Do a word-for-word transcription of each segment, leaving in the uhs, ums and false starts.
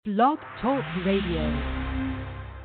Blog Talk Radio.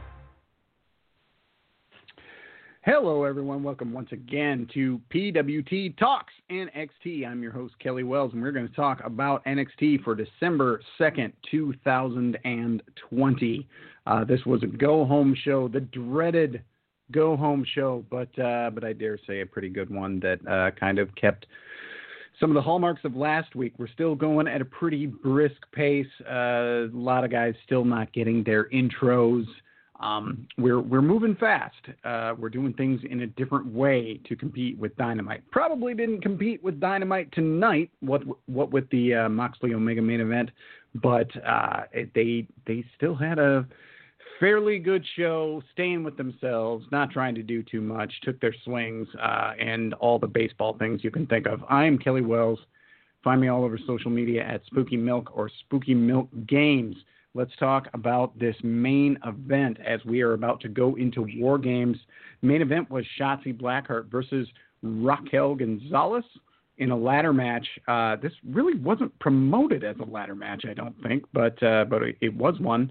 Hello, everyone. Welcome once again to P W T Talks N X T. I'm your host, Kelly Wells, and we're going to talk about N X T for December second, two thousand twenty. Uh, this was a go-home show, the dreaded go-home show, but uh, but I dare say a pretty good one that uh, kind of kept some of the hallmarks of last week. We're still going at a pretty brisk pace. Uh, a lot of guys still not getting their intros. Um, we're we're moving fast. Uh, we're doing things in a different way to compete with Dynamite. Probably didn't compete with Dynamite tonight. What what with the uh, Moxley Omega main event, but uh, they they still had a fairly good show, staying with themselves, not trying to do too much, took their swings, uh, and all the baseball things you can think of. I'm Kelly Wells. Find me all over social media at Spooky Milk or Spooky Milk Games. Let's talk about this main event as we are about to go into War Games. Main event was Shotzi Blackheart versus Raquel Gonzalez in a ladder match. Uh, this really wasn't promoted as a ladder match, I don't think, but uh, but it, it was one.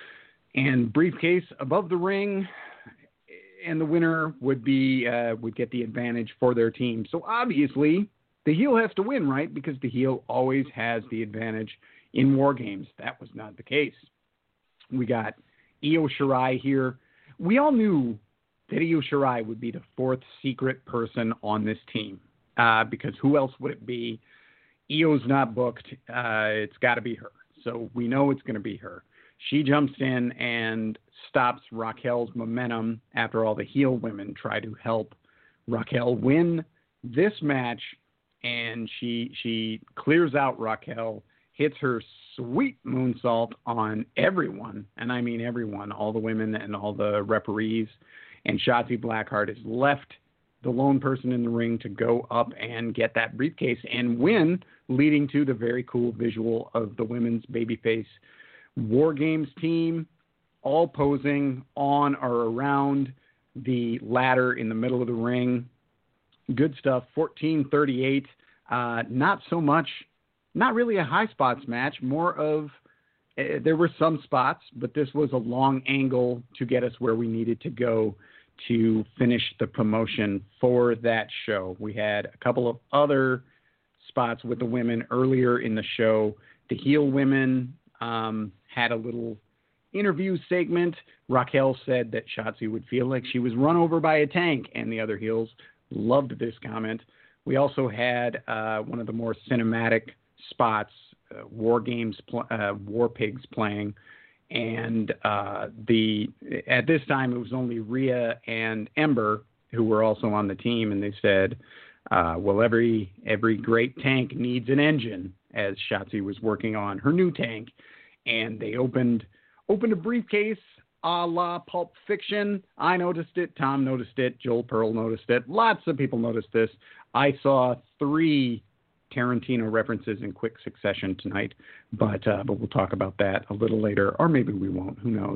And briefcase above the ring, and the winner would be uh, would get the advantage for their team. So obviously, the heel has to win, right? Because the heel always has the advantage in War Games. That was not the case. We got Io Shirai here. We all knew that Io Shirai would be the fourth secret person on this team, uh, because who else would it be? Io's not booked. Uh, it's got to be her. So we know it's going to be her. She jumps in and stops Raquel's momentum after all the heel women try to help Raquel win this match, and she she clears out Raquel, hits her sweet moonsault on everyone, and I mean everyone, all the women and all the referees, and Shotzi Blackheart is left the lone person in the ring to go up and get that briefcase and win, leading to the very cool visual of the women's babyface War Games team all posing on or around the ladder in the middle of the ring. Good stuff. fourteen thirty-eight. Uh, not so much, not really a high spots match, more of, uh, there were some spots, but this was a long angle to get us where we needed to go to finish the promotion for that show. We had a couple of other spots with the women earlier in the show. The heel women um, had a little interview segment. Raquel said that Shotzi would feel like she was run over by a tank, and the other heels loved this comment. We also had uh, one of the more cinematic spots, uh, War Games, pl- uh, War Pigs playing, and uh, the at this time it was only Rhea and Ember who were also on the team, and they said, uh, well, every every great tank needs an engine, as Shotzi was working on her new tank. And they opened opened a briefcase a la Pulp Fiction. I noticed it. Tom noticed it. Joel Pearl noticed it. Lots of people noticed this. I saw three Tarantino references in quick succession tonight, but uh, but we'll talk about that a little later, or maybe we won't. Who knows?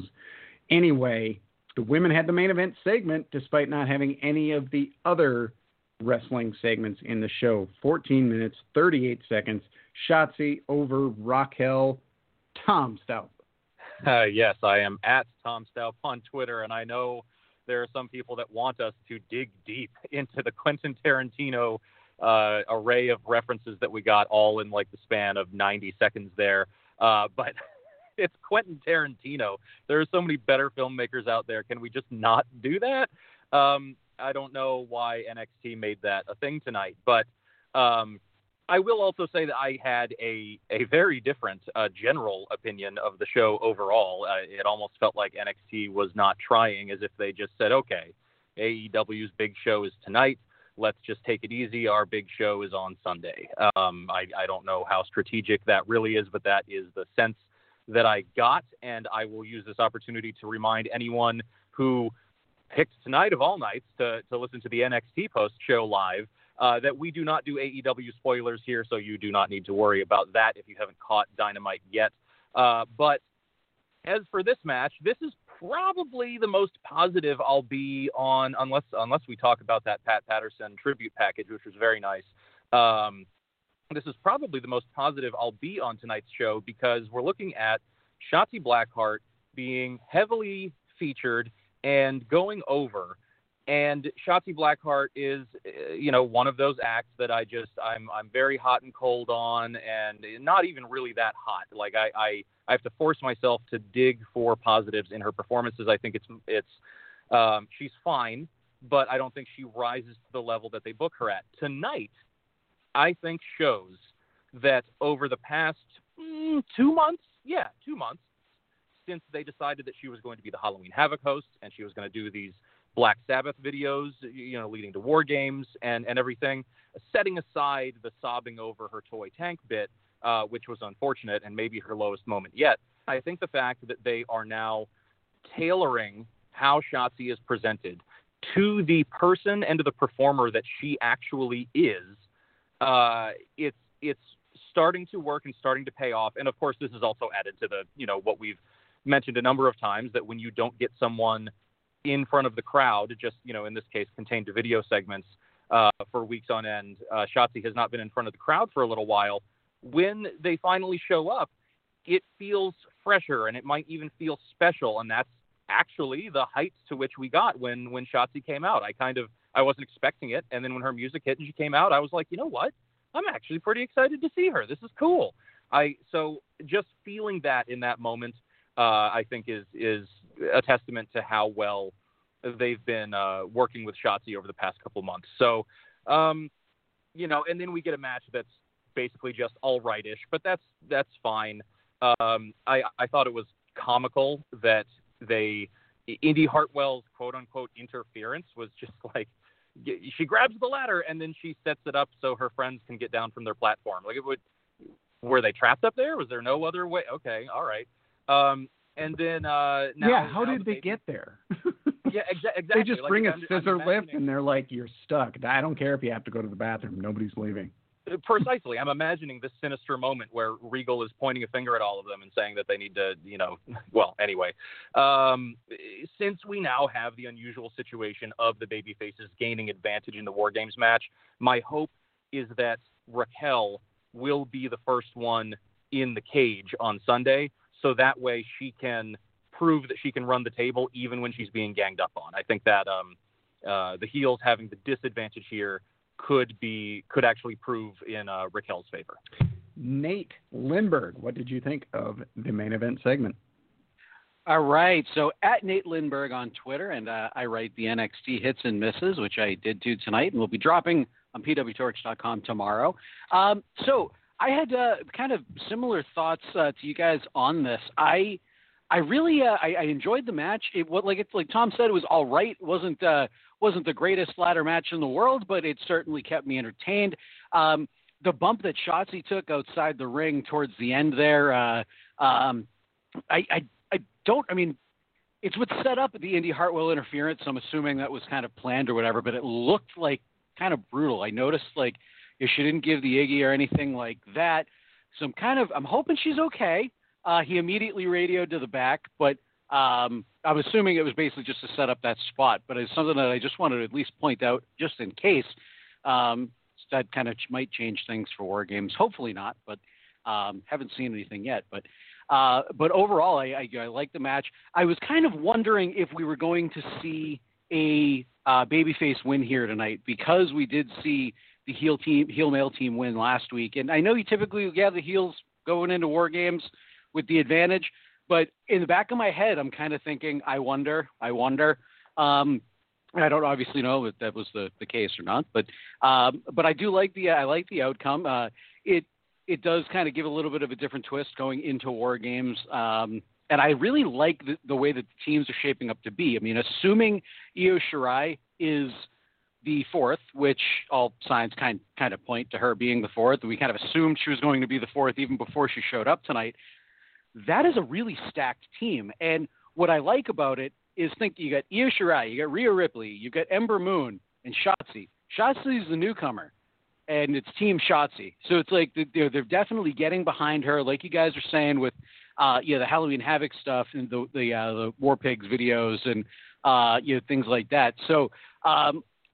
Anyway, the women had the main event segment despite not having any of the other wrestling segments in the show. fourteen minutes, thirty-eight seconds. Shotzi over Raquel. Tom Stout. Uh, yes, I am at Tom Stout on Twitter, and I know there are some people that want us to dig deep into the Quentin Tarantino uh, array of references that we got all in like the span of ninety seconds there. Uh, but it's Quentin Tarantino. There are so many better filmmakers out there. Can we just not do that? Um, I don't know why N X T made that a thing tonight, but um, I will also say that I had a, a very different uh, general opinion of the show overall. Uh, it almost felt like N X T was not trying, as if they just said, okay, A E W's big show is tonight. Let's just take it easy. Our big show is on Sunday. Um, I, I don't know how strategic that really is, but that is the sense that I got. And I will use this opportunity to remind anyone who picked tonight of all nights to, to listen to the N X T post show live, Uh, that we do not do A E W spoilers here, so you do not need to worry about that if you haven't caught Dynamite yet. Uh, but as for this match, this is probably the most positive I'll be on, unless unless we talk about that Pat Patterson tribute package, which was very nice. Um, this is probably the most positive I'll be on tonight's show because we're looking at Shotzi Blackheart being heavily featured and going over. And Shotzi Blackheart is, you know, one of those acts that I just, I'm I'm very hot and cold on, and not even really that hot. Like, I, I, I have to force myself to dig for positives in her performances. I think it's, it's um, she's fine, but I don't think she rises to the level that they book her at. Tonight, I think shows that over the past mm, two months, yeah, two months, since they decided that she was going to be the Halloween Havoc host, and she was going to do these Black Sabbath videos, you know, leading to War Games and, and everything, setting aside the sobbing over her toy tank bit, uh, which was unfortunate and maybe her lowest moment yet. I think the fact that they are now tailoring how Shotzi is presented to the person and to the performer that she actually is, uh, it's, it's starting to work and starting to pay off. And of course, this is also added to the, you know, what we've mentioned a number of times, that when you don't get someone in front of the crowd, just, you know, in this case, contained to video segments uh, for weeks on end. Uh, Shotzi has not been in front of the crowd for a little while. When they finally show up, it feels fresher and it might even feel special. And that's actually the heights to which we got when, when Shotzi came out. I kind of, I wasn't expecting it. And then when her music hit and she came out, I was like, you know what? I'm actually pretty excited to see her. This is cool. I, so just feeling that in that moment, uh, I think is, is, a testament to how well they've been uh, working with Shotzi over the past couple of months. So, um, you know, and then we get a match that's basically just all right-ish, but that's, that's fine. Um, I, I thought it was comical that they, Indy Hartwell's quote unquote interference was just like, she grabs the ladder and then she sets it up so her friends can get down from their platform. Like, it would, were they trapped up there? Was there no other way? Okay. All right. Um, And then uh, now, yeah, how now did the they baby... get there? yeah, exa- exactly. They just like, bring a I'm, scissor I'm lift and they're like, "You're stuck." I don't care if you have to go to the bathroom. Nobody's leaving. Precisely. I'm imagining this sinister moment where Regal is pointing a finger at all of them and saying that they need to, you know, well, anyway. Um, since we now have the unusual situation of the babyfaces gaining advantage in the War Games match, my hope is that Raquel will be the first one in the cage on Sunday, so that way she can prove that she can run the table even when she's being ganged up on. I think that um, uh, the heels having the disadvantage here could be could actually prove in uh, Raquel's favor. Nate Lindberg, what did you think of the main event segment? All right, so at Nate Lindberg on Twitter, and uh, I write the N X T hits and misses, which I did do tonight, and we'll be dropping on P W Torch dot com tomorrow. Um, so I had uh, kind of similar thoughts uh, to you guys on this. I I really uh, I, I enjoyed the match. It what like it's like Tom said, it was all right. It wasn't uh, wasn't the greatest ladder match in the world, but it certainly kept me entertained. Um, the bump that Shotzi took outside the ring towards the end there, uh, um, I, I I don't. I mean, it's what set up the Indy Hartwell interference. So I'm assuming that was kind of planned or whatever, but it looked like kind of brutal. I noticed like if she didn't give the Iggy or anything like that. So I'm kind of I'm hoping she's okay. Uh, he immediately radioed to the back, but um, I'm assuming it was basically just to set up that spot. But it's something that I just wanted to at least point out just in case. Um, that kind of might change things for War Games. Hopefully not, but um, haven't seen anything yet. But uh, but overall, I, I, I like the match. I was kind of wondering if we were going to see a uh, babyface win here tonight, because we did see the heel team, heel male team win last week. And I know you typically have the heels going into War Games with the advantage, but in the back of my head, I'm kind of thinking, I wonder, I wonder. Um, I don't obviously know if that was the, the case or not, but um, but I do like the I like the outcome. Uh, it it does kind of give a little bit of a different twist going into War Games, um, and I really like the, the way that the teams are shaping up to be. I mean, assuming Io Shirai is the fourth, which all signs kind kind of point to her being the fourth. We kind of assumed she was going to be the fourth even before she showed up tonight. That is a really stacked team, and what I like about it is think you got Io Shirai, you got Rhea Ripley, you got Ember Moon, and Shotzi. Shotzi is the newcomer, and it's Team Shotzi. So it's like they're they're definitely getting behind her, like you guys are saying with uh, you know, the Halloween Havoc stuff and the the, uh, the War Pigs videos and uh, you know, things like that. So um,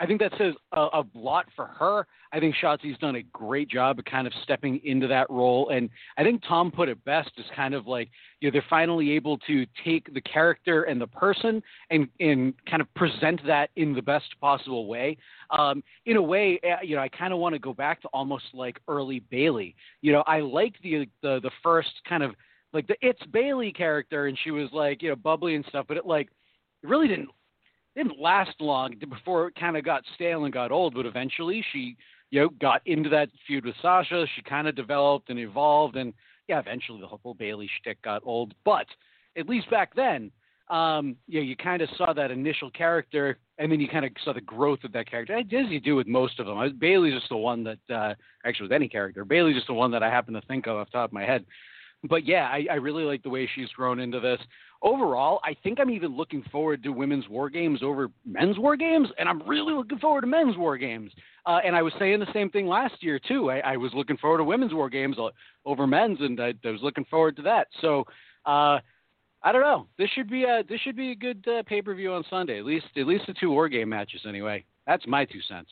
I think that says a, a lot for her. I think Shotzi's done a great job of kind of stepping into that role. And I think Tom put it best as kind of like, you know, they're finally able to take the character and the person and, and kind of present that in the best possible way. Um, in a way, you know, I kind of want to go back to almost like early Bayley. You know, I liked the, the, the first kind of like the It's Bayley character, and she was like, you know, bubbly and stuff, but it like, it really didn't, didn't last long before it kind of got stale and got old, but eventually she, you know, got into that feud with Sasha. She kind of developed and evolved, and yeah, eventually the whole Bayley shtick got old. But at least back then, um, you know, you kind of saw that initial character, and then you kind of saw the growth of that character, as you do with most of them. I, Bayley's just the one that, uh, actually with any character, Bayley's just the one that I happen to think of off the top of my head. But yeah, I, I really like the way she's grown into this. Overall, I think I'm even looking forward to women's war games over men's war games, and I'm really looking forward to men's war games. Uh, and I was saying the same thing last year too. I, I was looking forward to women's war games over men's, and I, I was looking forward to that. So uh, I don't know. This should be a this should be a good uh, pay per view on Sunday. At least at least the two war game matches anyway. That's my two cents.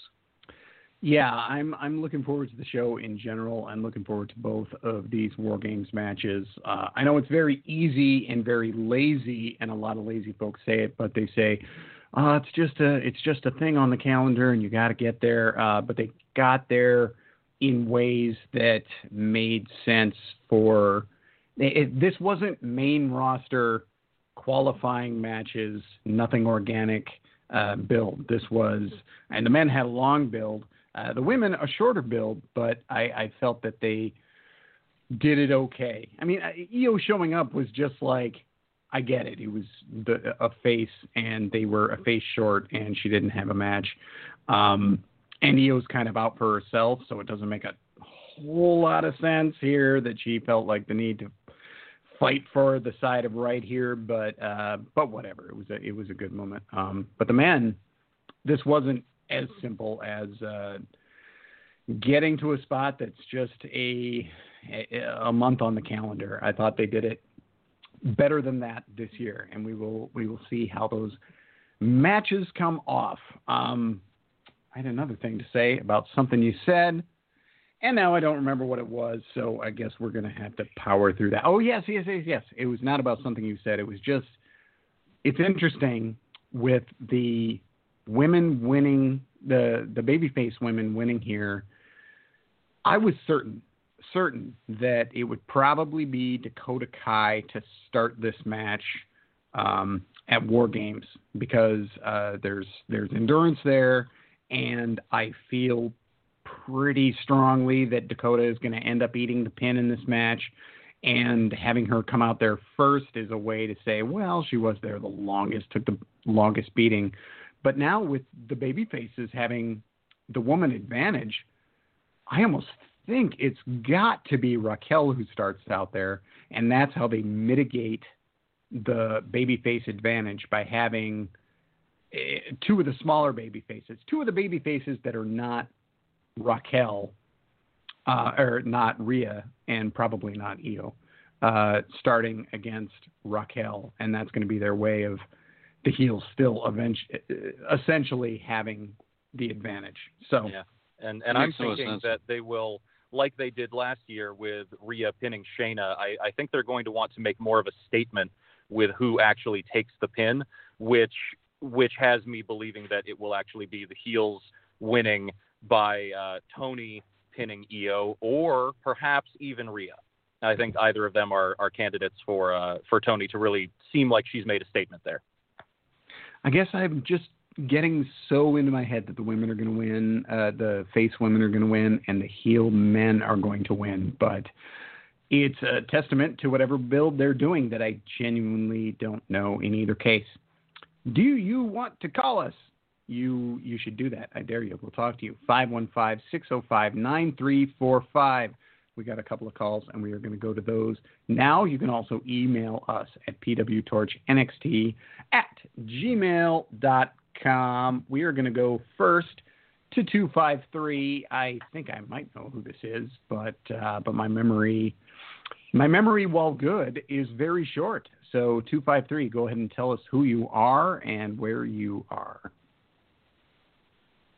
Yeah, I'm I'm looking forward to the show in general. I'm looking forward to both of these War Games matches. Uh, I know it's very easy and very lazy, and a lot of lazy folks say it, but they say uh, it's just a it's just a thing on the calendar, and you got to get there. Uh, but they got there in ways that made sense for. It, this wasn't main roster qualifying matches, nothing organic uh, build. This was, and the men had a long build. Uh, the women, a shorter build, but I, I felt that they did it okay. I mean, Io showing up was just like, I get it. It was the, a face, and they were a face short, and she didn't have a match. Um, and Io's kind of out for herself, so it doesn't make a whole lot of sense here that she felt like the need to fight for the side of right here. But uh, but whatever. It was a it was a good moment. Um, but the men, this wasn't as simple as uh, getting to a spot that's just a, a a month on the calendar. I thought they did it better than that this year, and we will we will see how those matches come off. Um, I had another thing to say about something you said, and now I don't remember what it was, so I guess we're going to have to power through that. Oh, yes, yes, yes, yes. It was not about something you said. It was just, it's interesting with the women winning, the the babyface women winning here. I was certain, certain that it would probably be Dakota Kai to start this match um, at War Games because uh, there's there's endurance there, and I feel pretty strongly that Dakota is going to end up eating the pin in this match. And having her come out there first is a way to say, well, she was there the longest, took the longest beating. But now with the baby faces having the woman advantage, I almost think it's got to be Raquel who starts out there, and that's how they mitigate the babyface advantage by having uh, two of the smaller baby faces, two of the baby faces that are not Raquel, uh, or not Rhea, and probably not Io, uh, starting against Raquel, and that's going to be their way of the heels still eventually, essentially having the advantage. So, yeah, and and I'm thinking that they will, like they did last year with Rhea pinning Shayna. I, I think they're going to want to make more of a statement with who actually takes the pin, which which has me believing that it will actually be the heels winning by uh, Tony pinning Io, or perhaps even Rhea. I think either of them are, are candidates for uh, for Tony to really seem like she's made a statement there. I guess I'm just getting so into my head that the women are going to win, uh, the face women are going to win, and the heel men are going to win. But it's a testament to whatever build they're doing that I genuinely don't know in either case. Do you want to call us? You you should do that. I dare you. We'll talk to you. five one five, six oh five, nine three four five. We got a couple of calls, and we are going to go to those now. You can also email us at p w torch n x t at gmail dot com. We are going to go first to two five three. I think I might know who this is, but uh, but my memory, my memory, while good, is very short. So two five three, go ahead and tell us who you are and where you are.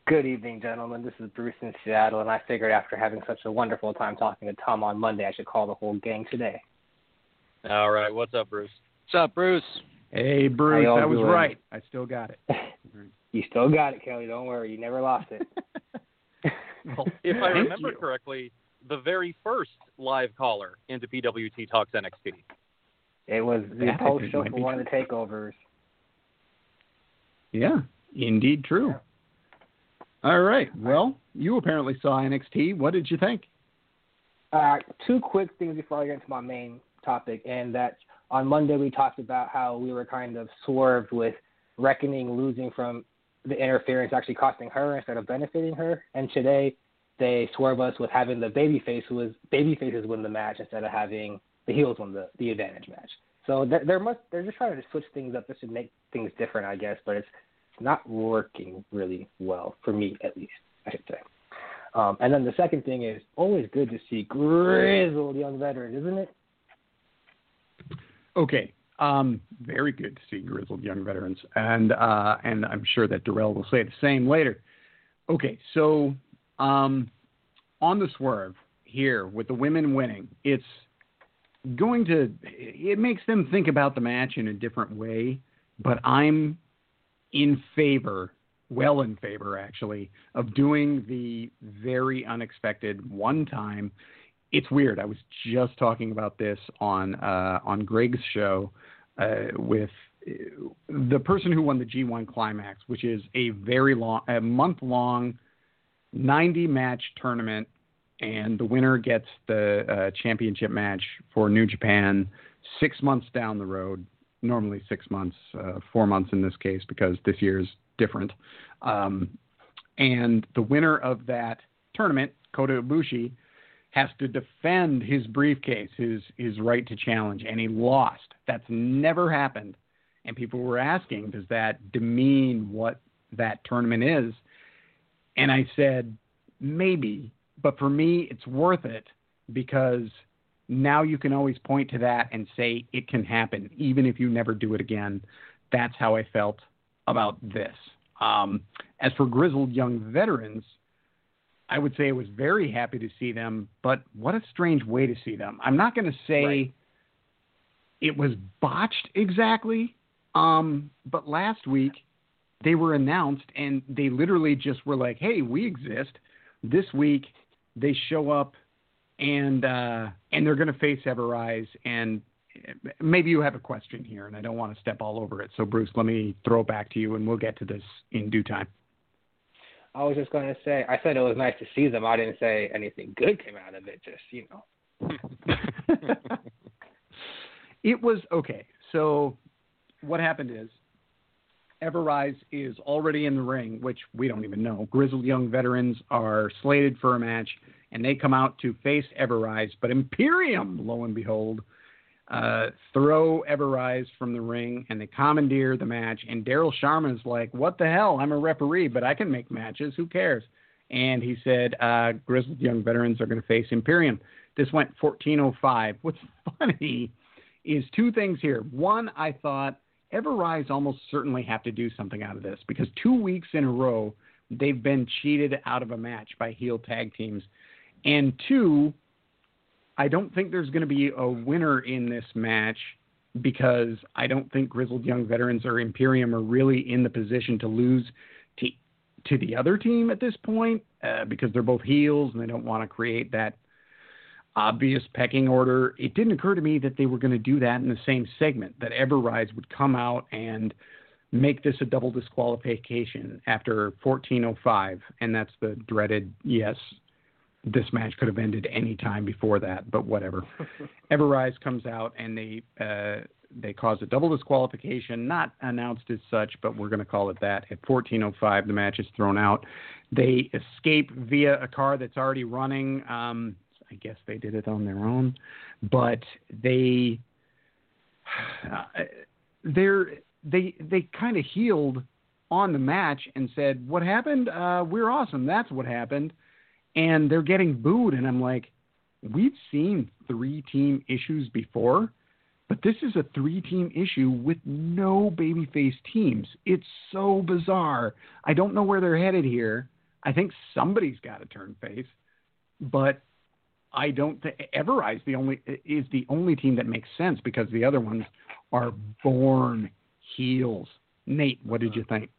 Good evening, gentlemen. This is Bruce in Seattle, and I figured after having such a wonderful time talking to Tom on Monday, I should call the whole gang today. All right. What's up, Bruce? What's up, Bruce? Hey, Bruce, How I y'all was doing? right. I still got it. You still got it, Kelly. Don't worry. You never lost it. Well, If I thank remember you. correctly, the very first live caller into P W T Talks N X T. It was the That I post think show might for be one of the takeovers. Yeah, indeed true. Yeah. All right. Well, you apparently saw N X T. What did you think? Uh, two quick things before I get into my main topic, and that on Monday we talked about how we were kind of swerved with Reckoning losing from the interference actually costing her instead of benefiting her, and today they swerve us with having the babyface who was babyfaces win the match instead of having the heels win the, the advantage match. So th- they're must they're just trying to switch things up just to make things different, I guess, but it's not working really well for me, at least, I should say. Um, and then the second thing is always good to see grizzled young veterans, isn't it? Okay. Um, very good to see grizzled young veterans, and uh, and I'm sure that Darrell will say the same later. Okay, so um, on the swerve here with the women winning, it's going to it makes them think about the match in a different way, but I'm in favor, well in favor actually, of doing the very unexpected one time. It's weird. I was just talking about this on uh, on Greg's show uh, with the person who won the G one Climax, which is a very long, a month long, ninety match tournament, and the winner gets the uh, championship match for New Japan six months down the road. Normally six months, uh, four months in this case, because this year is different. Um, and the winner of that tournament, Kota Ibushi, has to defend his briefcase, his his right to challenge, and he lost. That's never happened. And people were asking, does that demean what that tournament is? And I said, maybe. But for me, it's worth it because now you can always point to that and say it can happen, even if you never do it again. That's how I felt about this. Um, as for grizzled young veterans, I would say I was very happy to see them, but what a strange way to see them. I'm not going to say Right. it was botched exactly, um, but last week they were announced and they literally just were like, hey, we exist. This week they show up and uh, and they're going to face Everrise. And maybe you have a question here, and I don't want to step all over it. So, Bruce, let me throw it back to you, and we'll get to this in due time. I was just going to say, I said it was nice to see them. I didn't say anything good came out of it, just, you know. It was, okay, so what happened is Everrise is already in the ring, which we don't even know. Grizzled young veterans are slated for a match, and they come out to face Everrise, but Imperium, lo and behold, uh, throw Everrise from the ring, and they commandeer the match, and Daryl Sharman's like, what the hell? I'm a referee, but I can make matches. Who cares? And he said, uh, Grizzled young veterans are going to face Imperium. This went fourteen oh five. What's funny is two things here. One, I thought Everrise almost certainly have to do something out of this because two weeks in a row, they've been cheated out of a match by heel tag teams. And two, I don't think there's going to be a winner in this match because I don't think Grizzled Young Veterans or Imperium are really in the position to lose to, to the other team at this point uh, because they're both heels and they don't want to create that obvious pecking order. It didn't occur to me that they were going to do that in the same segment, that Everrise would come out and make this a double disqualification after fourteen oh five, and that's the dreaded, yes, this match could have ended any time before that, but whatever. Everrise comes out and they uh, they cause a double disqualification, not announced as such, but we're going to call it that. At fourteen oh five, the match is thrown out. They escape via a car that's already running. Um, I guess they did it on their own, but they uh, they're they they kind of healed on the match and said, "What happened? Uh, we're awesome. That's what happened." And they're getting booed, and I'm like, we've seen three-team issues before, but this is a three-team issue with no babyface teams. It's so bizarre. I don't know where they're headed here, I think somebody's got to turn face, but I don't think Everrise the only is the only team that makes sense because the other ones are born heels. Nate, what did you think?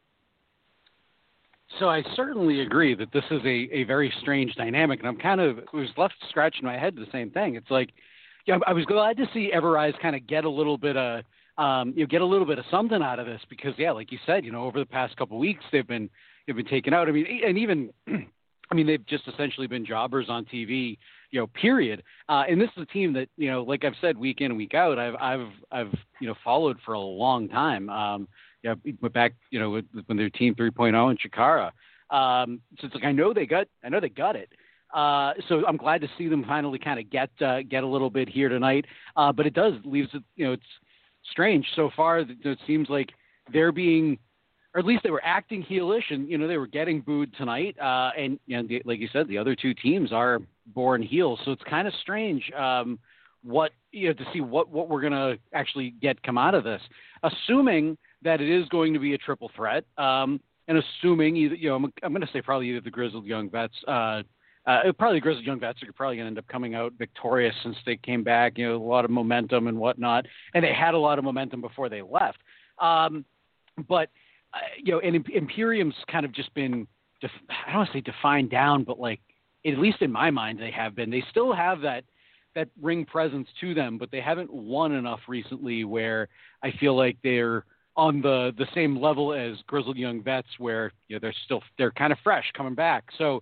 So I certainly agree that this is a, a very strange dynamic, and I'm kind of was left scratching my head to the same thing. It's like, yeah, I was glad to see Everrise kind of get a little bit of um, you know, get a little bit of something out of this because, yeah, like you said, you know, over the past couple of weeks they've been they've been taken out. I mean, and even I mean they've just essentially been jobbers on T V, you know, period. Uh, and this is a team that, you know, like I've said, week in and week out, I've I've I've you know followed for a long time. Um, Yeah, went back, you know, when their team three point oh in Chikara. Um, so it's like I know they got, I know they got it. Uh, so I'm glad to see them finally kind of get uh, get a little bit here tonight. Uh, but it does leaves it, you know, it's strange so far. That it seems like they're being, or at least they were acting heelish, and you know they were getting booed tonight. Uh, and you know, the, like you said, the other two teams are born heels. So it's kind of strange. Um, what you know to see what what we're gonna actually get come out of this, assuming that it is going to be a triple threat, um, and assuming either, you know, I'm, I'm going to say probably either the Grizzled Young Vets, uh, uh, probably the Grizzled Young Vets are probably going to end up coming out victorious since they came back, you know, a lot of momentum and whatnot, and they had a lot of momentum before they left. Um, but, uh, you know, and Imperium's kind of just been, def- I don't want to say defined down, but like, at least in my mind, they have been. They still have that that ring presence to them, but they haven't won enough recently where I feel like they're on the, the same level as Grizzled Young Vets where, you know, they're still, they're kind of fresh coming back. So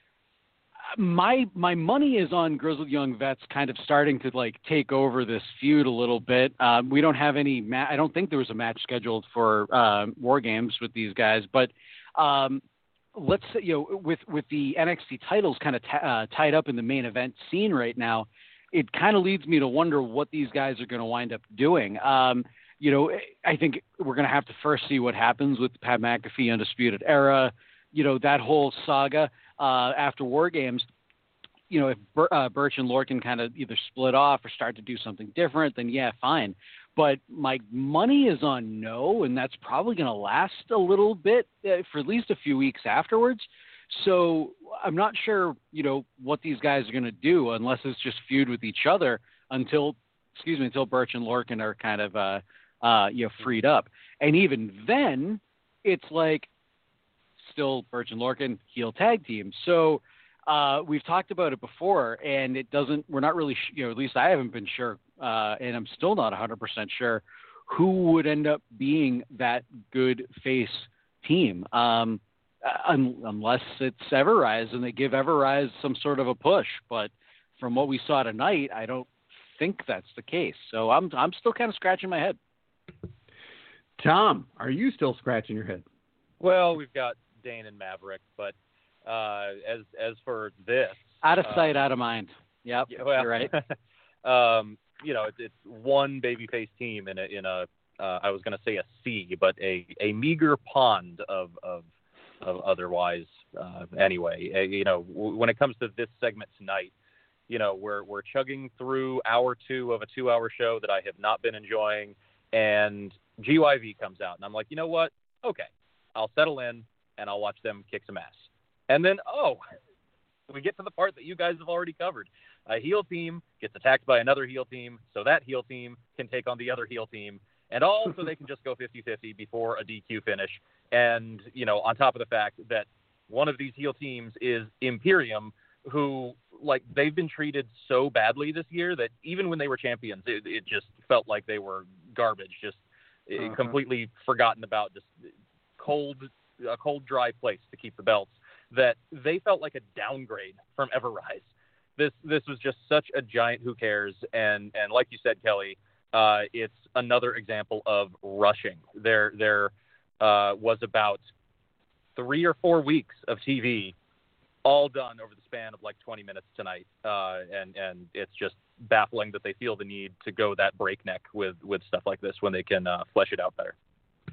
my, my money is on Grizzled Young Vets kind of starting to like take over this feud a little bit. Um, we don't have any, ma- I don't think there was a match scheduled for uh, War Games with these guys, but um, let's say, you know, with, with the N X T titles kind of t- uh, tied up in the main event scene right now, it kind of leads me to wonder what these guys are going to wind up doing. Um, You know, I think we're going to have to first see what happens with Pat McAfee Undisputed Era, you know, that whole saga uh, after War Games. You know, if Ber- uh, Birch and Lorcan kind of either split off or start to do something different, then yeah, fine. But my money is on no, and that's probably going to last a little bit uh, for at least a few weeks afterwards. So I'm not sure, you know, what these guys are going to do unless it's just feud with each other until, excuse me, until Birch and Lorcan are kind of, uh, uh, you know, freed up. And even then, it's like still Birch and Lorcan heel tag team. So uh, we've talked about it before, and it doesn't. We're not really, sh- you know, at least I haven't been sure, uh, and I'm still not one hundred percent sure who would end up being that good face team, um, un- unless it's Everrise and they give Everrise some sort of a push. But from what we saw tonight, I don't think that's the case. So I'm I'm still kind of scratching my head. Tom, are you still scratching your head? Well, we've got Dane and Maverick, but uh, as as for this, out of sight, um, out of mind. Yep, yeah, well, you're right. um, you know, it's, it's one babyface team in a in a uh, I was going to say a sea, but a, a meager pond of of, of otherwise. Uh, anyway, uh, you know, w- when it comes to this segment tonight, you know, we're we're chugging through hour two of a two-hour show that I have not been enjoying, and G Y V comes out, and I'm like, you know what? Okay, I'll settle in and I'll watch them kick some ass. And then, oh, we get to the part that you guys have already covered. A heel team gets attacked by another heel team, so that heel team can take on the other heel team, and all so they can just go fifty-fifty before a D Q finish. And, you know, on top of the fact that one of these heel teams is Imperium, who, like, they've been treated so badly this year that even when they were champions, it, it just felt like they were garbage, just uh-huh. completely forgotten about, just cold, a cold, dry place to keep the belts, that they felt like a downgrade from Everrise. This this was just such a giant who cares, and and like you said, Kelly, uh, it's another example of rushing. There there uh, was about three or four weeks of T V, all done over the span of like twenty minutes tonight, uh, and and it's just baffling that they feel the need to go that breakneck with with stuff like this when they can uh, flesh it out better.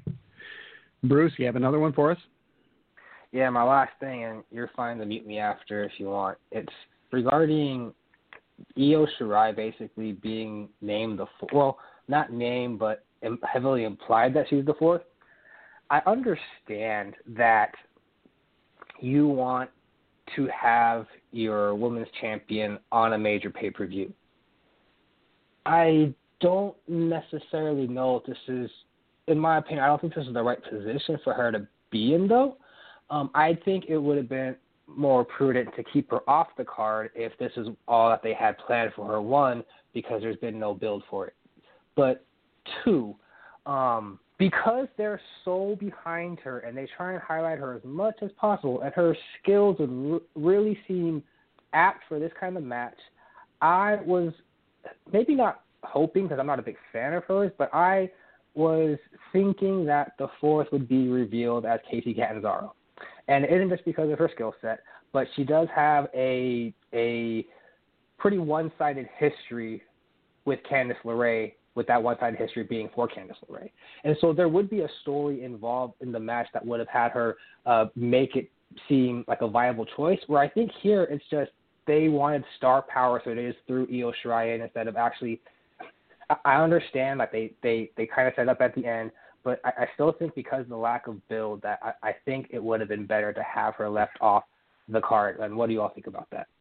Bruce, you have another one for us? Yeah, my last thing, and you're fine to mute me after if you want. It's regarding Io Shirai basically being named the fourth. Well, not named, but heavily implied that she's the fourth. I understand that you want to have your women's champion on a major pay-per-view. I don't necessarily know if this is, in my opinion, I don't think this is the right position for her to be in, though. Um, I think it would have been more prudent to keep her off the card if this is all that they had planned for her, one, because there's been no build for it. But two, um, because they're so behind her and they try and highlight her as much as possible, and her skills would r- really seem apt for this kind of match, I was maybe not hoping, because I'm not a big fan of hers, but I was thinking that the fourth would be revealed as Kacy Catanzaro. And it isn't just because of her skill set, but she does have a a pretty one-sided history with Candice LeRae, with that one-sided history being for Candice LeRae. And so there would be a story involved in the match that would have had her uh, make it seem like a viable choice, where I think here it's just they wanted star power, so it is through Io Shirai instead of actually – I understand that they, they, they kind of set up at the end, but I, I still think because of the lack of build that I, I think it would have been better to have her left off the card. And what do you all think about that?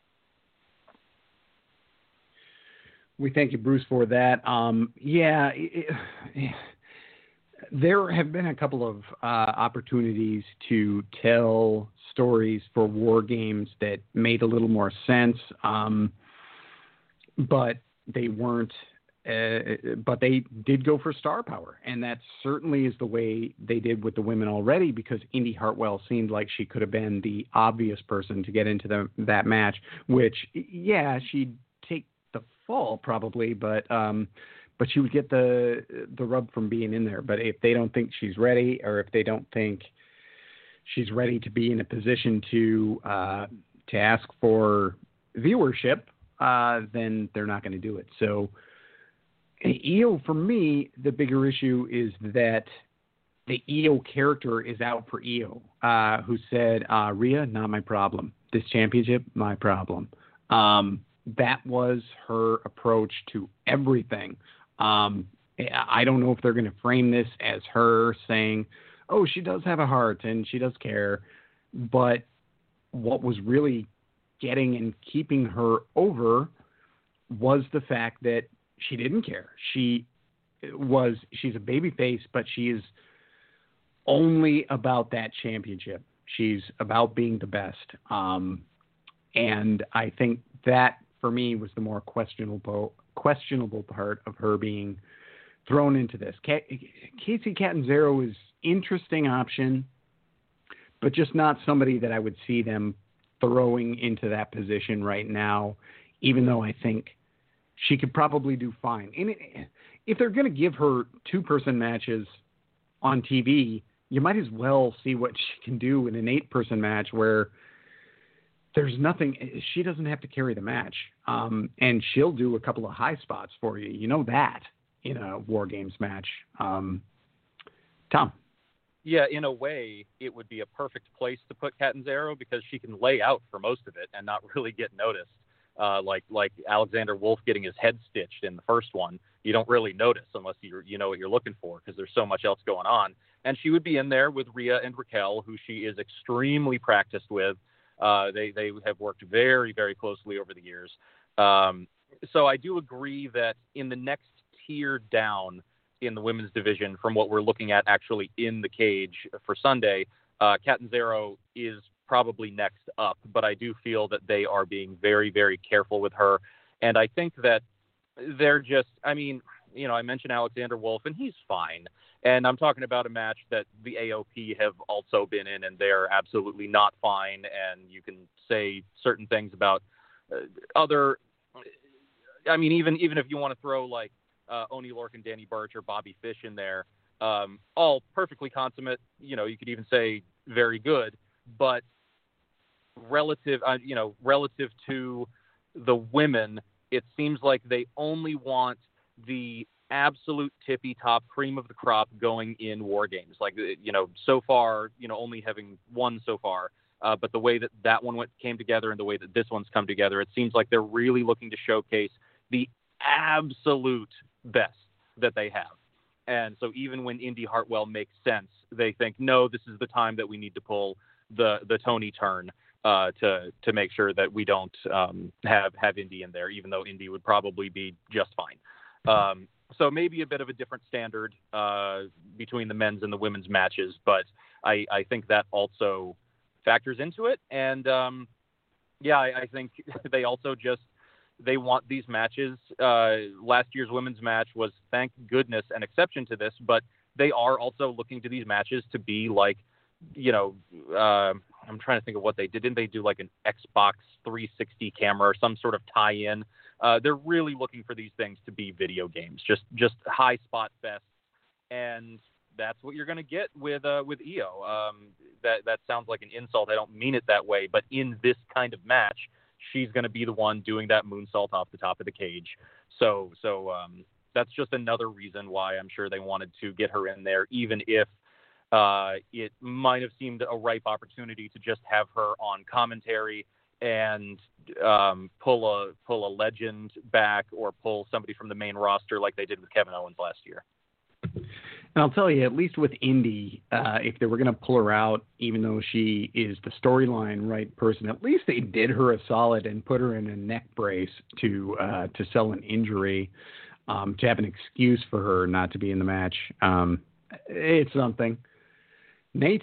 We thank you, Bruce, for that. Um, yeah, it, it, there have been a couple of uh, opportunities to tell stories for War Games that made a little more sense, um, but they weren't. Uh, but they did go for star power, and that certainly is the way they did with the women already, because Indy Hartwell seemed like she could have been the obvious person to get into the, that match, which, yeah, she'd take the fall probably, but um, but she would get the the rub from being in there. But if they don't think she's ready, or if they don't think she's ready to be in a position to uh, to ask for viewership, uh, then they're not going to do it. So Io, for me, the bigger issue is that the Io character is out for Io, uh, who said, uh, Rhea, not my problem. This championship, my problem. Um, that was her approach to everything. Um, I don't know if they're going to frame this as her saying, oh, she does have a heart and she does care. But what was really getting and keeping her over was the fact that she didn't care. She was, she's a baby face, but she is only about that championship. She's about being the best. Um, and I think that for me was the more questionable, questionable part of her being thrown into this. Kacy Catanzaro is interesting option, but just not somebody that I would see them throwing into that position right now, even though I think she could probably do fine. And it, if they're going to give her two-person matches on T V, you might as well see what she can do in an eight-person match where there's nothing. She doesn't have to carry the match, um, and she'll do a couple of high spots for you. You know that in a War Games match. Um, Tom? Yeah, in a way, it would be a perfect place to put Catanzaro because she can lay out for most of it and not really get noticed. Uh, like like Alexander Wolf getting his head stitched in the first one, you don't really notice unless you you know what you're looking for because there's so much else going on. And she would be in there with Rhea and Raquel, who she is extremely practiced with. Uh, they they have worked very very closely over the years. Um, so I do agree that in the next tier down in the women's division, from what we're looking at actually in the cage for Sunday, uh, Catanzaro is probably next up, but I do feel that they are being very, very careful with her. And I think that they're just, I mean, you know, I mentioned Alexander Wolf and he's fine. And I'm talking about a match that the A O P have also been in and they're absolutely not fine. And you can say certain things about uh, other, I mean, even, even if you want to throw like uh, Oney Lorcan, Danny Burch or Bobby Fish in there, um, all perfectly consummate, you know, you could even say very good, but relative, uh, you know, relative to the women, it seems like they only want the absolute tippy top cream of the crop going in War Games. Like, you know, so far, you know, only having one so far, uh, but the way that that one went, came together and the way that this one's come together, it seems like they're really looking to showcase the absolute best that they have. And so even when Indy Hartwell makes sense, they think, no, this is the time that we need to pull the the Tony turn uh, to to make sure that we don't um, have have Indy in there, even though Indy would probably be just fine. Um, so maybe a bit of a different standard uh, between the men's and the women's matches, but I, I think that also factors into it. And um, yeah, I, I think they also just they want these matches. Uh, last year's women's match was, thank goodness, an exception to this, but they are also looking to these matches to be like, you know, uh, I'm trying to think of what they did. Didn't they do like an Xbox three sixty camera or some sort of tie-in? Uh, they're really looking for these things to be video games, just just high spot fests, and that's what you're going to get with uh, with Io. Um, that that sounds like an insult. I don't mean it that way, but in this kind of match, she's going to be the one doing that moonsault off the top of the cage. So so um, that's just another reason why I'm sure they wanted to get her in there, even if uh, it might have seemed a ripe opportunity to just have her on commentary and um, pull a pull a legend back or pull somebody from the main roster like they did with Kevin Owens last year. And I'll tell you, at least with Indy, uh, if they were going to pull her out, even though she is the storyline right person, at least they did her a solid and put her in a neck brace to uh, to sell an injury, um, to have an excuse for her not to be in the match. Um, it's something. Nate?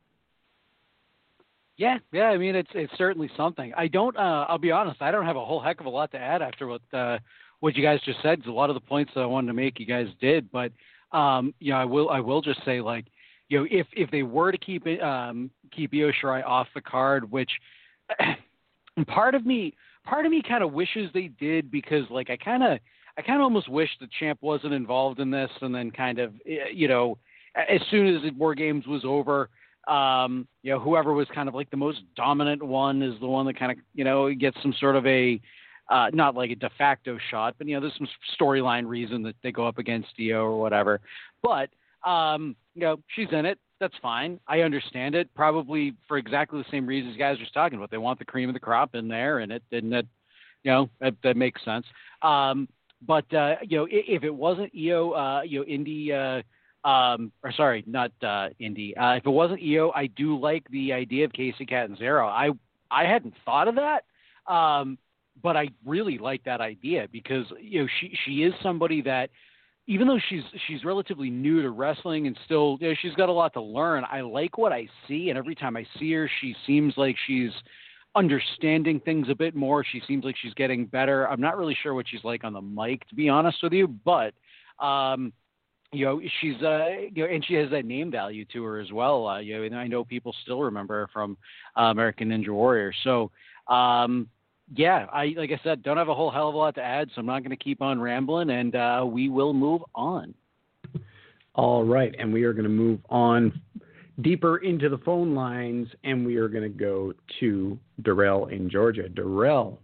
Yeah, yeah. I mean, it's it's certainly something. I don't. Uh, I'll be honest. I don't have a whole heck of a lot to add after what uh, what you guys just said. A lot of the points that I wanted to make, you guys did. But um, you know, I will. I will just say, like, you know, if if they were to keep it, um, keep Io Shirai off the card, which part of me, part of me kind of wishes they did, because like I kind of, I kind of almost wish the champ wasn't involved in this, and then kind of, you know, as soon as the War Games was over. Um, you know, whoever was kind of like the most dominant one is the one that kind of, you know, gets some sort of a, uh, not like a de facto shot, but, you know, there's some storyline reason that they go up against Io or whatever. But, um, you know, she's in it. That's fine. I understand it. Probably for exactly the same reasons you guys are talking about. They want the cream of the crop in there, and it didn't, it, you know, that, that makes sense. Um, but, uh, you know, if, if it wasn't Io, uh, you know, Indy, uh, Um, or sorry, not uh, Indy. Uh, if it wasn't Io, I do like the idea of Casey Catanzaro. I I hadn't thought of that, um, but I really like that idea, because you know she she is somebody that, even though she's she's relatively new to wrestling and still, you know, she's got a lot to learn. I like what I see, and every time I see her, she seems like she's understanding things a bit more. She seems like she's getting better. I'm not really sure what she's like on the mic, to be honest with you, but. Um, You know, she's, uh, you know, and she has that name value to her as well. Uh, you know, and I know people still remember her from uh, American Ninja Warrior. So, um, yeah, I, like I said, don't have a whole hell of a lot to add, so I'm not going to keep on rambling, and uh, we will move on. All right. And we are going to move on deeper into the phone lines, and we are going to go to Darrell in Georgia. Darrell.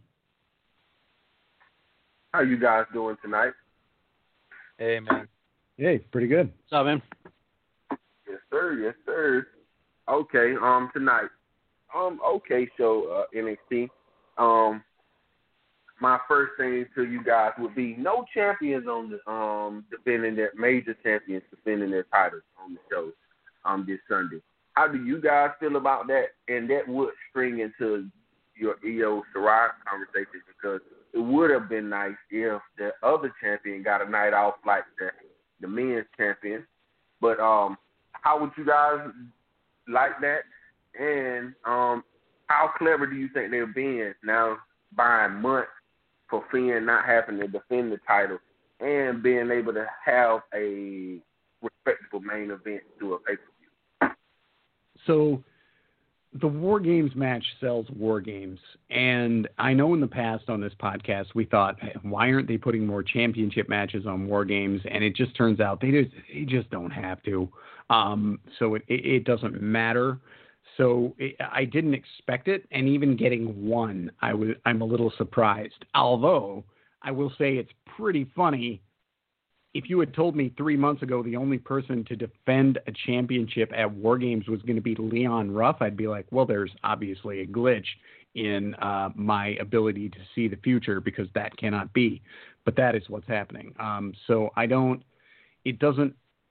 How you guys doing tonight? Hey, man. Hey, pretty good. What's up, man? Yes, sir. Yes, sir. Okay. Um, tonight. Um, okay. So, uh, N X T. Um, my first thing to you guys would be no champions on the um defending their major champions defending their titles on the show um this Sunday. How do you guys feel about that? And that would string into your Io Shirai conversation, because it would have been nice if the other champion got a night off like that. The men's champion, but um, how would you guys like that? And um, how clever do you think they're being now, buying months for Finn not having to defend the title and being able to have a respectable main event through a pay-per-view? So the War Games match sells War Games. And I know in the past on this podcast, we thought, hey, why aren't they putting more championship matches on War Games? And it just turns out they just, they just don't have to. Um, so it, it, it doesn't matter. So it, I didn't expect it. And even getting one, I was, I'm a little surprised. Although I will say it's pretty funny. If you had told me three months ago the only person to defend a championship at War Games was going to be Leon Ruff, I'd be like, well, there's obviously a glitch in uh, my ability to see the future, because that cannot be. But that is what's happening. Um, so I don't, it doesn't,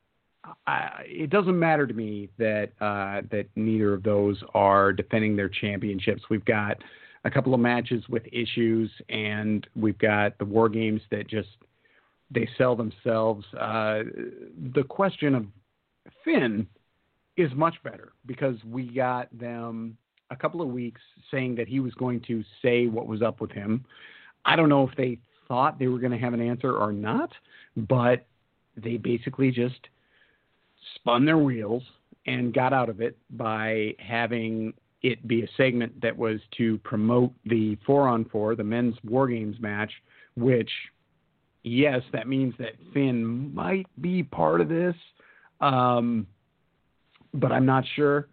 I, it doesn't matter to me that uh, that neither of those are defending their championships. We've got a couple of matches with issues, and we've got the War Games that just they sell themselves. Uh, the question of Finn is much better because we got them a couple of weeks saying that he was going to say what was up with him. I don't know if they thought they were going to have an answer or not, but they basically just spun their wheels and got out of it by having it be a segment that was to promote the four on four, the men's War Games match, which, yes, that means that Finn might be part of this, um, but I'm not sure.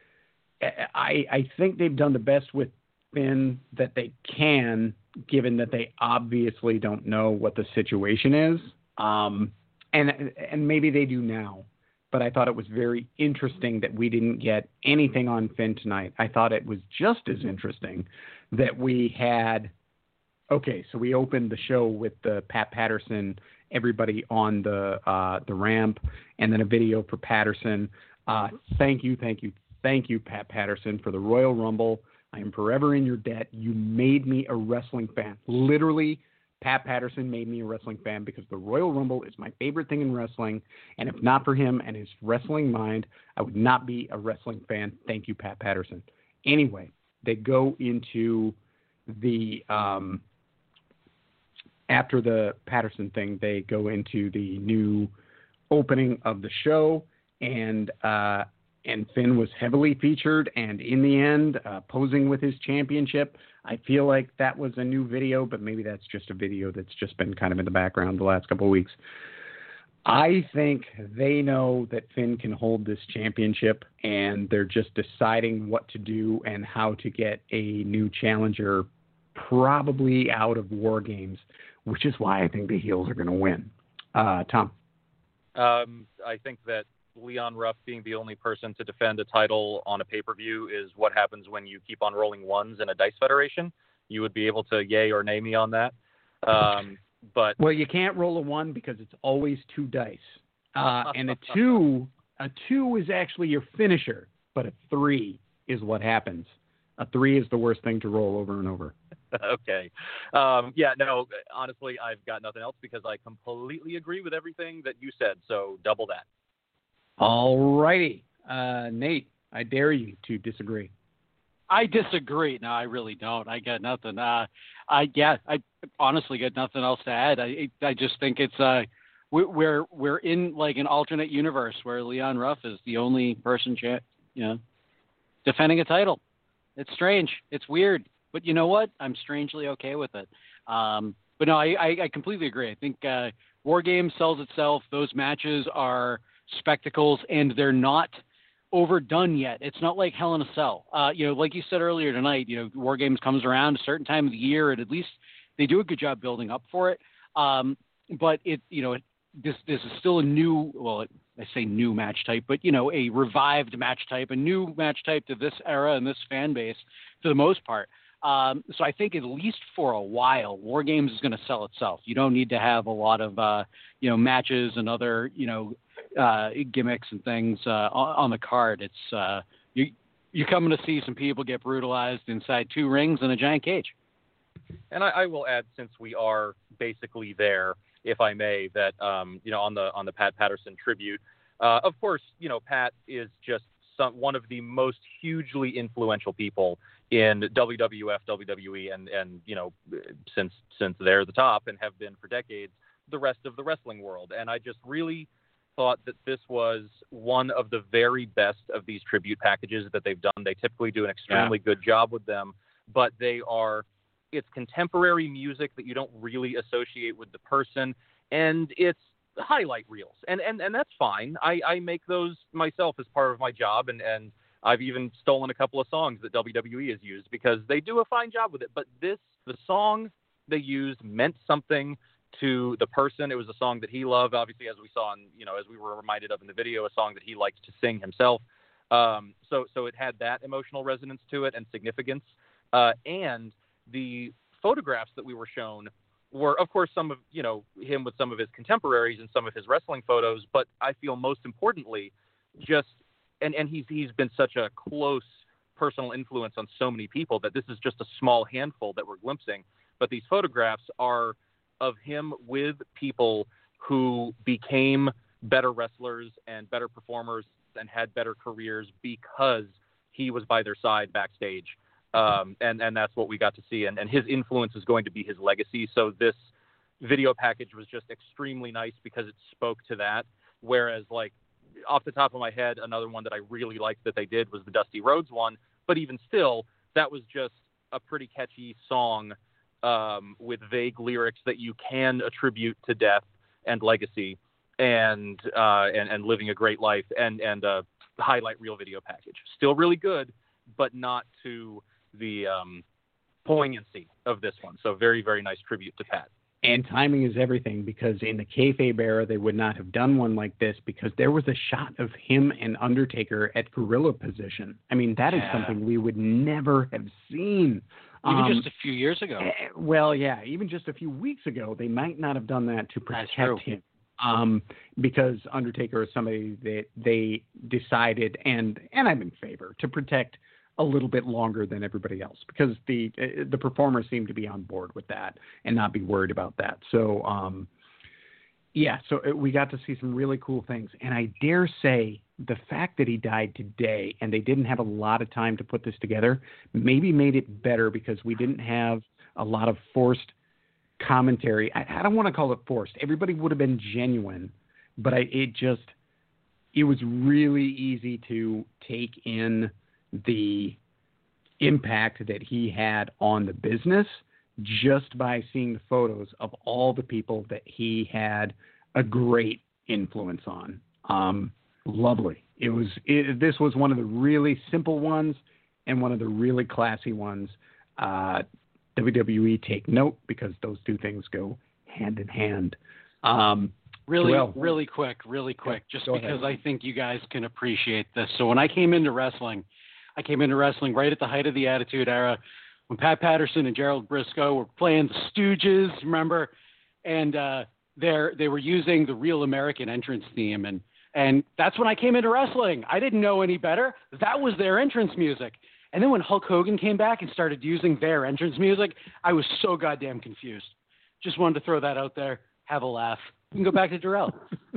I, I think they've done the best with Finn that they can, given that they obviously don't know what the situation is. Um, and and maybe they do now. But I thought it was very interesting that we didn't get anything on Finn tonight. I thought it was just as interesting that we had, okay, so we opened the show with the Pat Patterson, everybody on the uh, the ramp, and then a video for Patterson. Uh, thank you, thank you, thank you, Pat Patterson, for the Royal Rumble. I am forever in your debt. You made me a wrestling fan. Literally, Pat Patterson made me a wrestling fan because the Royal Rumble is my favorite thing in wrestling. And if not for him and his wrestling mind, I would not be a wrestling fan. Thank you, Pat Patterson. Anyway, they go into the, um, after the Patterson thing, they go into the new opening of the show. And, uh, and Finn was heavily featured. And in the end, uh, posing with his championship, I feel like that was a new video, but maybe that's just a video that's just been kind of in the background the last couple of weeks. I think they know that Finn can hold this championship, and they're just deciding what to do and how to get a new challenger probably out of War Games, which is why I think the heels are going to win. Uh, Tom? Um, I think that Leon Ruff being the only person to defend a title on a pay-per-view is what happens when you keep on rolling ones in a dice federation. You would be able to yay or nay me on that. Um, but well, you can't roll a one because it's always two dice. Uh, and a two, a two is actually your finisher, but a three is what happens. A three is the worst thing to roll over and over. Okay. Um, yeah, no, honestly, I've got nothing else because I completely agree with everything that you said. So double that. All righty. Uh, Nate, I dare you to disagree. I disagree. No, I really don't. I got nothing. Uh, I yeah, I honestly got nothing else to add. I I just think it's uh, we're we're in like an alternate universe where Leon Ruff is the only person, cha- you know, defending a title. It's strange. It's weird. But you know what? I'm strangely okay with it. Um, but no, I, I, I completely agree. I think uh, War Games sells itself. Those matches are spectacles, and they're not overdone yet. It's not like Hell in a Cell. Uh, you know, like you said earlier tonight, you know, War Games comes around a certain time of the year, and at least they do a good job building up for it. Um, but it, you know, it, this this is still a new, well, it, I say new match type, but you know, a revived match type, a new match type to this era and this fan base for the most part. Um, so I think at least for a while, War Games is going to sell itself. You don't need to have a lot of, uh, you know, matches and other, you know, uh, gimmicks and things uh, on, on the card. It's uh, you you're coming to see some people get brutalized inside two rings and a giant cage. And I, I will add, since we are basically there, if I may, that um, you know, on the on the Pat Patterson tribute, uh, of course, you know, Pat is just some, one of the most hugely influential people in W W F, W W E, and and you know, since since they're the top and have been for decades, the rest of the wrestling world. And I just really thought that this was one of the very best of these tribute packages that they've done. They typically do an extremely yeah. good job with them, but they are, it's contemporary music that you don't really associate with the person, and it's highlight reels. And and, and that's fine. I, I make those myself as part of my job, and, and I've even stolen a couple of songs that W W E has used because they do a fine job with it. But this, the song they used meant something to the person. It was a song that he loved, obviously, as we saw, in, you know, as we were reminded of in the video, a song that he liked to sing himself. Um, so, so it had that emotional resonance to it and significance. Uh, and the photographs that we were shown were, of course, some of, you know, him with some of his contemporaries and some of his wrestling photos, but I feel most importantly, just, and, and he's, he's been such a close personal influence on so many people that this is just a small handful that we're glimpsing. But these photographs are of him with people who became better wrestlers and better performers and had better careers because he was by their side backstage. Um, and, and that's what we got to see. And, and his influence is going to be his legacy. So this video package was just extremely nice because it spoke to that. Whereas, like, off the top of my head, another one that I really liked that they did was the Dusty Rhodes one. But even still, that was just a pretty catchy song um, with vague lyrics that you can attribute to death and legacy and, uh, and, and living a great life and, and uh, highlight reel video package. Still really good, but not to the um, poignancy of this one. So very, very nice tribute to Pat. And timing is everything, because in the kayfabe era, they would not have done one like this because there was a shot of him and Undertaker at gorilla position. I mean, that is yeah. something we would never have seen. Even um, just a few years ago. Well, yeah, even just a few weeks ago, they might not have done that to protect him. Um, because Undertaker is somebody that they decided, and and I'm in favor, to protect a little bit longer than everybody else, because the the performers seem to be on board with that and not be worried about that. So, um, yeah, so we got to see some really cool things. And I dare say the fact that he died today and they didn't have a lot of time to put this together maybe made it better, because we didn't have a lot of forced commentary. I, I don't want to call it forced. Everybody would have been genuine, but I, it just, it was really easy to take in the impact that he had on the business just by seeing the photos of all the people that he had a great influence on. Um, lovely. It was, it, this was one of the really simple ones and one of the really classy ones. Uh, W W E, take note, because those two things go hand in hand. Um, really, well, really quick, really quick, yeah, just go because ahead. I think you guys can appreciate this. So when I came into wrestling, I came into wrestling right at the height of the Attitude Era, when Pat Patterson and Gerald Briscoe were playing the Stooges, remember? And uh, they're, they were using the Real American entrance theme. And, and that's when I came into wrestling. I didn't know any better. That was their entrance music. And then when Hulk Hogan came back and started using their entrance music, I was so goddamn confused. Just wanted to throw that out there. Have a laugh. We can go back to Darrell.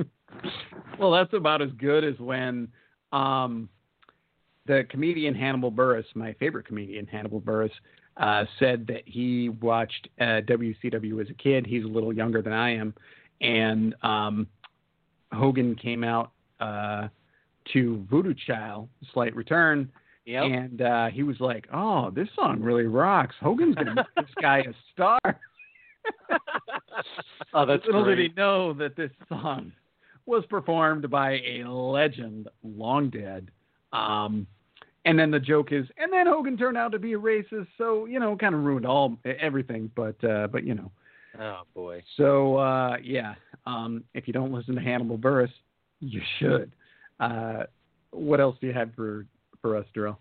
Well, that's about as good as when um, the comedian Hannibal Buress, my favorite comedian Hannibal Buress, uh, said that he watched uh, W C W as a kid. He's a little younger than I am. And um, Hogan came out uh, to Voodoo Child, Slight Return. Yep. And uh, he was like, oh, this song really rocks. Hogan's going to make this guy a star. Oh, that's Little great. did he know that this song was performed by a legend, long dead. Um, and then the joke is, and then Hogan turned out to be a racist, so, you know, kind of ruined all everything. But, uh, but you know. Oh, boy. So, uh, yeah, um, if you don't listen to Hannibal Buress, you should. Uh, what else do you have for for us, Darrell?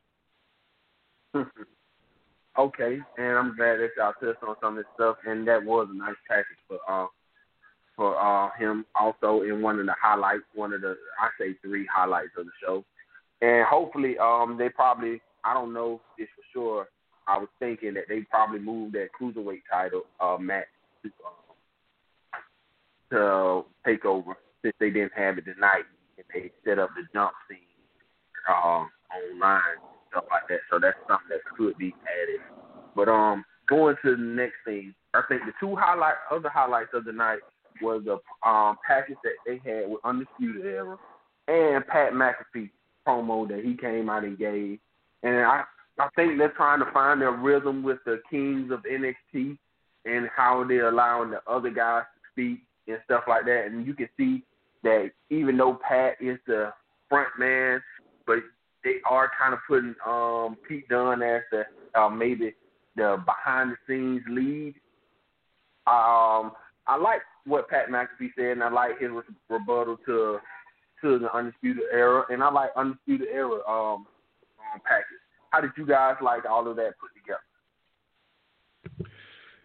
Okay, and I'm glad that y'all touched on some of this stuff, and that was a nice package for uh for uh him. Also, in one of the highlights, one of the I say three highlights of the show, and hopefully, um, they probably I don't know this for sure. I was thinking that they probably moved that cruiserweight title uh match to, uh, to take over, since they didn't have it tonight, and they set up the jump scene Um, online and stuff like that, so that's something that could be added. But um, going to the next thing, I think the two highlight other highlights of the night was the um package that they had with Undisputed Era and Pat McAfee promo that he came out and gave, and I I think they're trying to find their rhythm with the Kings of N X T and how they're allowing the other guys to speak and stuff like that, and you can see that even though Pat is the front man, but they are kind of putting um, Pete Dunne as the uh, maybe the behind-the-scenes lead. Um, I like what Pat McAfee said, and I like his rebuttal to to the Undisputed Era, and I like Undisputed Era um, um, package. How did you guys like all of that put together?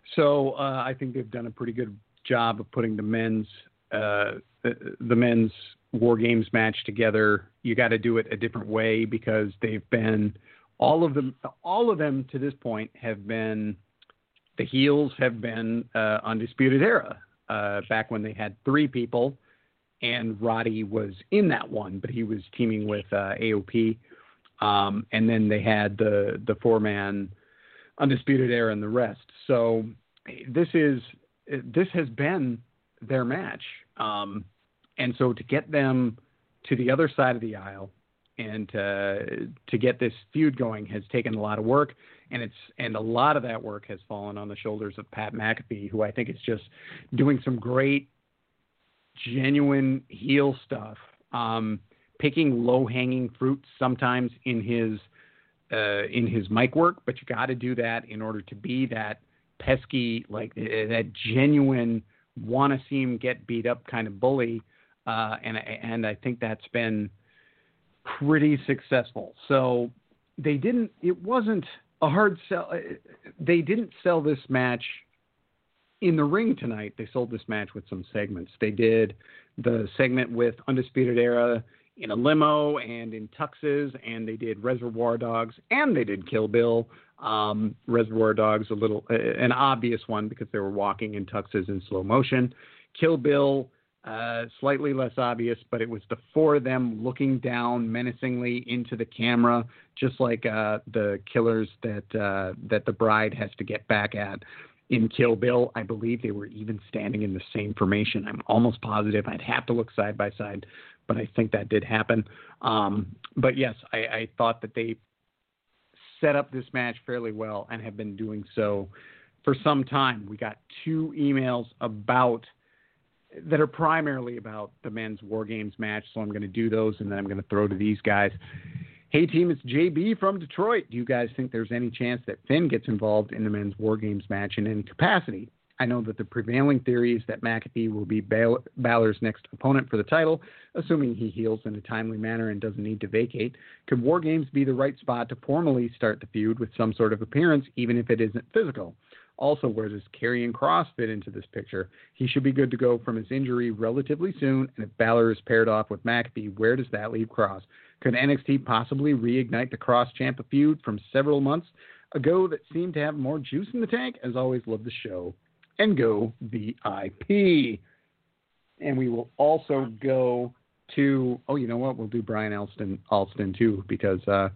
So uh, I think they've done a pretty good job of putting the men's uh, the, the men's War Games match together. You got to do it a different way because they've been all of them. All of them to this point have been the heels have been uh, Undisputed Era uh, back when they had three people, and Roddy was in that one, but he was teaming with uh, A O P, um, and then they had the the four man Undisputed Era and the rest. So this is this has been their match. Um, and so to get them to the other side of the aisle and uh, to get this feud going has taken a lot of work, and it's and a lot of that work has fallen on the shoulders of Pat McAfee, who I think is just doing some great, genuine heel stuff, um, picking low-hanging fruit sometimes in his uh, in his mic work, but you got to do that in order to be that pesky, like that genuine, want to see him get beat up kind of bully, uh, and and I think that's been pretty successful. So they didn't. It wasn't a hard sell. They didn't sell this match in the ring tonight. They sold this match with some segments. They did the segment with Undisputed Era in a limo and in tuxes, and they did Reservoir Dogs, and they did Kill Bill. Um, Reservoir Dogs, a little, uh, an obvious one because they were walking in tuxes in slow motion. Kill Bill, uh, slightly less obvious, but it was the four of them looking down menacingly into the camera, just like uh, the killers that uh, that the bride has to get back at in Kill Bill. I believe they were even standing in the same formation. I'm almost positive. I'd have to look side by side, but I think that did happen. Um, but yes, I, I thought that they set up this match fairly well and have been doing so for some time. We got two emails about that are primarily about the men's War Games match, so I'm going to do those, and then I'm going to throw to these guys. Hey, team, it's J B from Detroit. Do you guys think there's any chance that Finn gets involved in the men's War Games match in any capacity? I know that the prevailing theory is that McAfee will be Bal- Balor's next opponent for the title, assuming he heals in a timely manner and doesn't need to vacate. Could War Games be the right spot to formally start the feud with some sort of appearance, even if it isn't physical? Also, where does Karrion Kross fit into this picture? He should be good to go from his injury relatively soon, and if Balor is paired off with McAfee, where does that leave Kross? Could N X T possibly reignite the Kross-Ciampa feud from several months ago that seemed to have more juice in the tank? As always, love the show. And go V I P. And we will also go to, oh, you know what? We'll do Brian Alston, Alston too, because uh,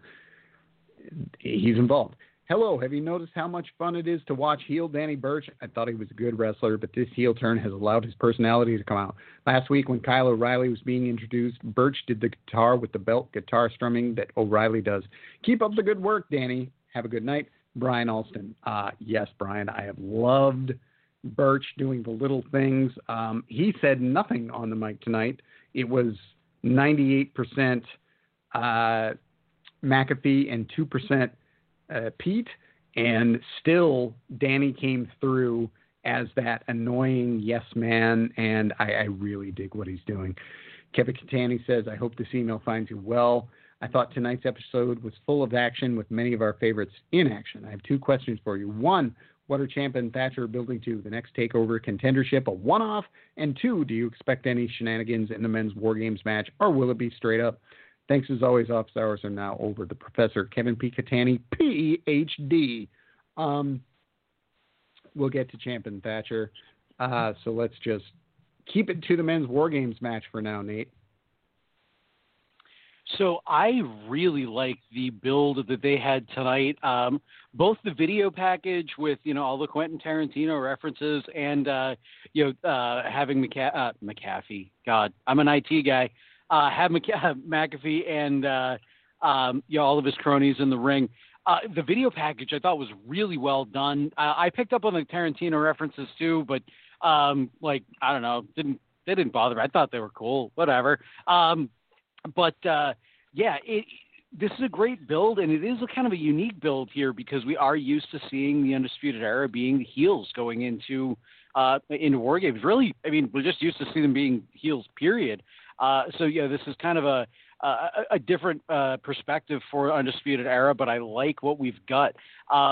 he's involved. Hello, have you noticed how much fun it is to watch heel Danny Burch? I thought he was a good wrestler, but this heel turn has allowed his personality to come out. Last week when Kyle O'Reilly was being introduced, Burch did the guitar with the belt guitar strumming that O'Reilly does. Keep up the good work, Danny. Have a good night. Brian Alston. Uh, yes, Brian, I have loved Burch doing the little things. Um, he said nothing on the mic tonight. It was ninety-eight percent uh, McAfee and two percent uh, Pete, and still Danny came through as that annoying yes man, and I, I really dig what he's doing. Kevin Catani says, I hope this email finds you well. I thought tonight's episode was full of action with many of our favorites in action. I have two questions for you. One, what are Ciampa and Thatcher building to? The next TakeOver contendership, a one-off? And two, do you expect any shenanigans in the men's War Games match, or will it be straight up? Thanks as always. Office hours are now over. The Professor Kevin P. Catani, P H D. Um, we'll get to Ciampa and Thatcher. Uh, so let's just keep it to the men's War Games match for now, Nate. So I really like the build that they had tonight. Um, both the video package with, you know, all the Quentin Tarantino references and, uh, you know, uh, having McCa- uh, McAfee. God, I'm an I T guy. Uh, have McC- McAfee and, uh, um, you know, all of his cronies in the ring. Uh, the video package I thought was really well done. Uh, I picked up on the Tarantino references too, but um, like, I don't know, didn't they didn't bother me. I thought they were cool, whatever. Um, But, uh, yeah, it, this is a great build, and it is a kind of a unique build here because we are used to seeing the Undisputed Era being the heels going into uh, into War Games. Really, I mean, we're just used to see them being heels, period. Uh, so, yeah, this is kind of a, a, a different uh, perspective for Undisputed Era, but I like what we've got. Um,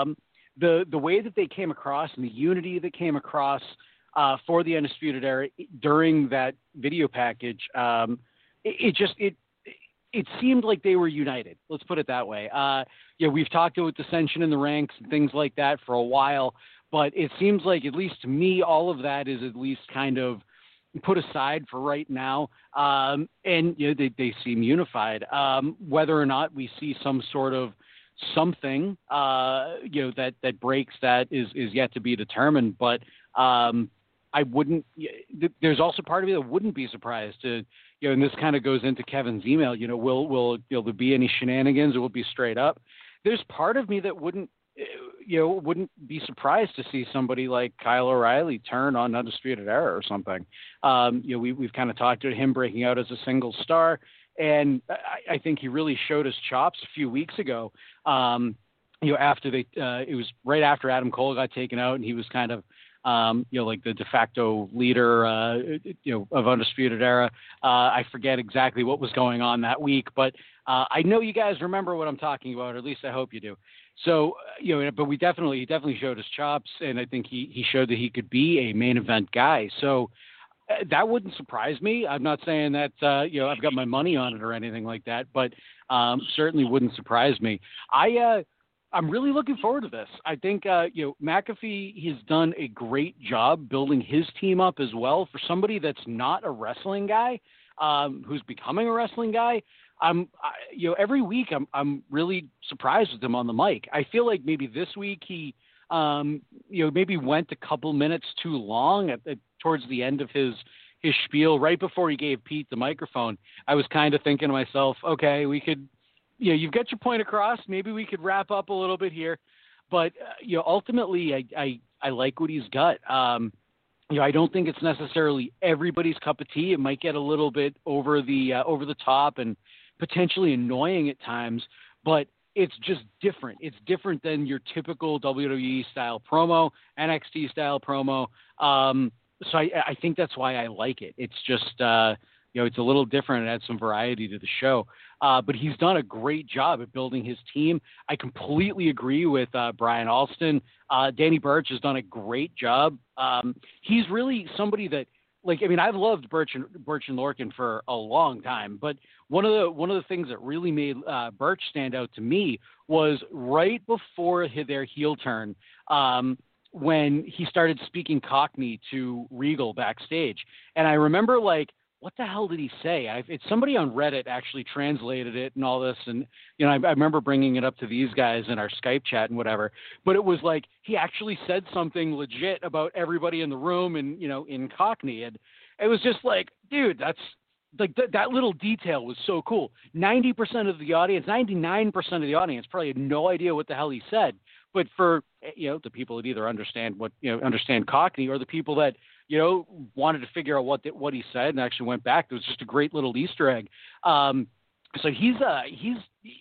the the way that they came across and the unity that came across uh, for the Undisputed Era during that video package, um, it, it just it it seemed like they were united. Let's put it that way. Uh, yeah, we've talked about dissension in the ranks and things like that for a while, but it seems like, at least to me, all of that is at least kind of put aside for right now. Um, and you know, they, they seem unified. Um, whether or not we see some sort of something, uh, you know, that, that breaks that is, is yet to be determined. But um, I wouldn't, there's also part of me that wouldn't be surprised to, you know, and this kind of goes into Kevin's email, you know, will, will, you know, there be any shenanigans, or will it be straight up? There's part of me that wouldn't, you know, wouldn't be surprised to see somebody like Kyle O'Reilly turn on Undisputed Era or something. Um, you know, we, we've kind of talked about him breaking out as a single star, and I, I think he really showed his chops a few weeks ago. Um, you know, after they, uh, it was right after Adam Cole got taken out, and he was kind of, um, you know, like the de facto leader, uh, you know, of Undisputed Era. Uh, I forget exactly what was going on that week, but uh, I know you guys remember what I'm talking about, or at least I hope you do. So, you know, but we definitely, he definitely showed his chops, and I think he, he showed that he could be a main event guy. So uh, that wouldn't surprise me. I'm not saying that, uh, you know, I've got my money on it or anything like that, but um, certainly wouldn't surprise me. I, uh, I'm really looking forward to this. I think, uh, you know, McAfee has done a great job building his team up as well. For somebody that's not a wrestling guy, um, who's becoming a wrestling guy, I'm, I, you know, every week I'm, I'm really surprised with him on the mic. I feel like maybe this week he, um, you know, maybe went a couple minutes too long at, at towards the end of his, his spiel, right before he gave Pete the microphone. I was kind of thinking to myself, okay, we could, you know, you've got your point across. Maybe we could wrap up a little bit here, but uh, you know, ultimately I, I, I like what he's got. Um, You know, I don't think it's necessarily everybody's cup of tea. It might get a little bit over the uh, over the top and potentially annoying at times, but it's just different. It's different than your typical W W E style promo, N X T style promo. Um, so I, I think that's why I like it. It's just, uh, you know, it's a little different and adds some variety to the show. Uh, but he's done a great job at building his team. I completely agree with uh, Brian Alston. Uh, Danny Burch has done a great job. Um, he's really somebody that, like, I mean, I've loved Burch and, Burch and Lorcan for a long time, but one of the one of the things that really made uh, Burch stand out to me was right before their heel turn, um, when he started speaking Cockney to Regal backstage. And I remember, like, what the hell did he say? I, it's somebody on Reddit actually translated it and all this. And, you know, I, I remember bringing it up to these guys in our Skype chat and whatever, but it was like, he actually said something legit about everybody in the room and, you know, in Cockney. And it was just like, dude, that's like, th- that little detail was so cool. ninety percent of the audience, ninety-nine percent of the audience probably had no idea what the hell he said. But for, you know, the people that either understand what, you know, understand Cockney, or the people that, you know, wanted to figure out what the, what he said and actually went back, it was just a great little Easter egg. Um, so he's uh he's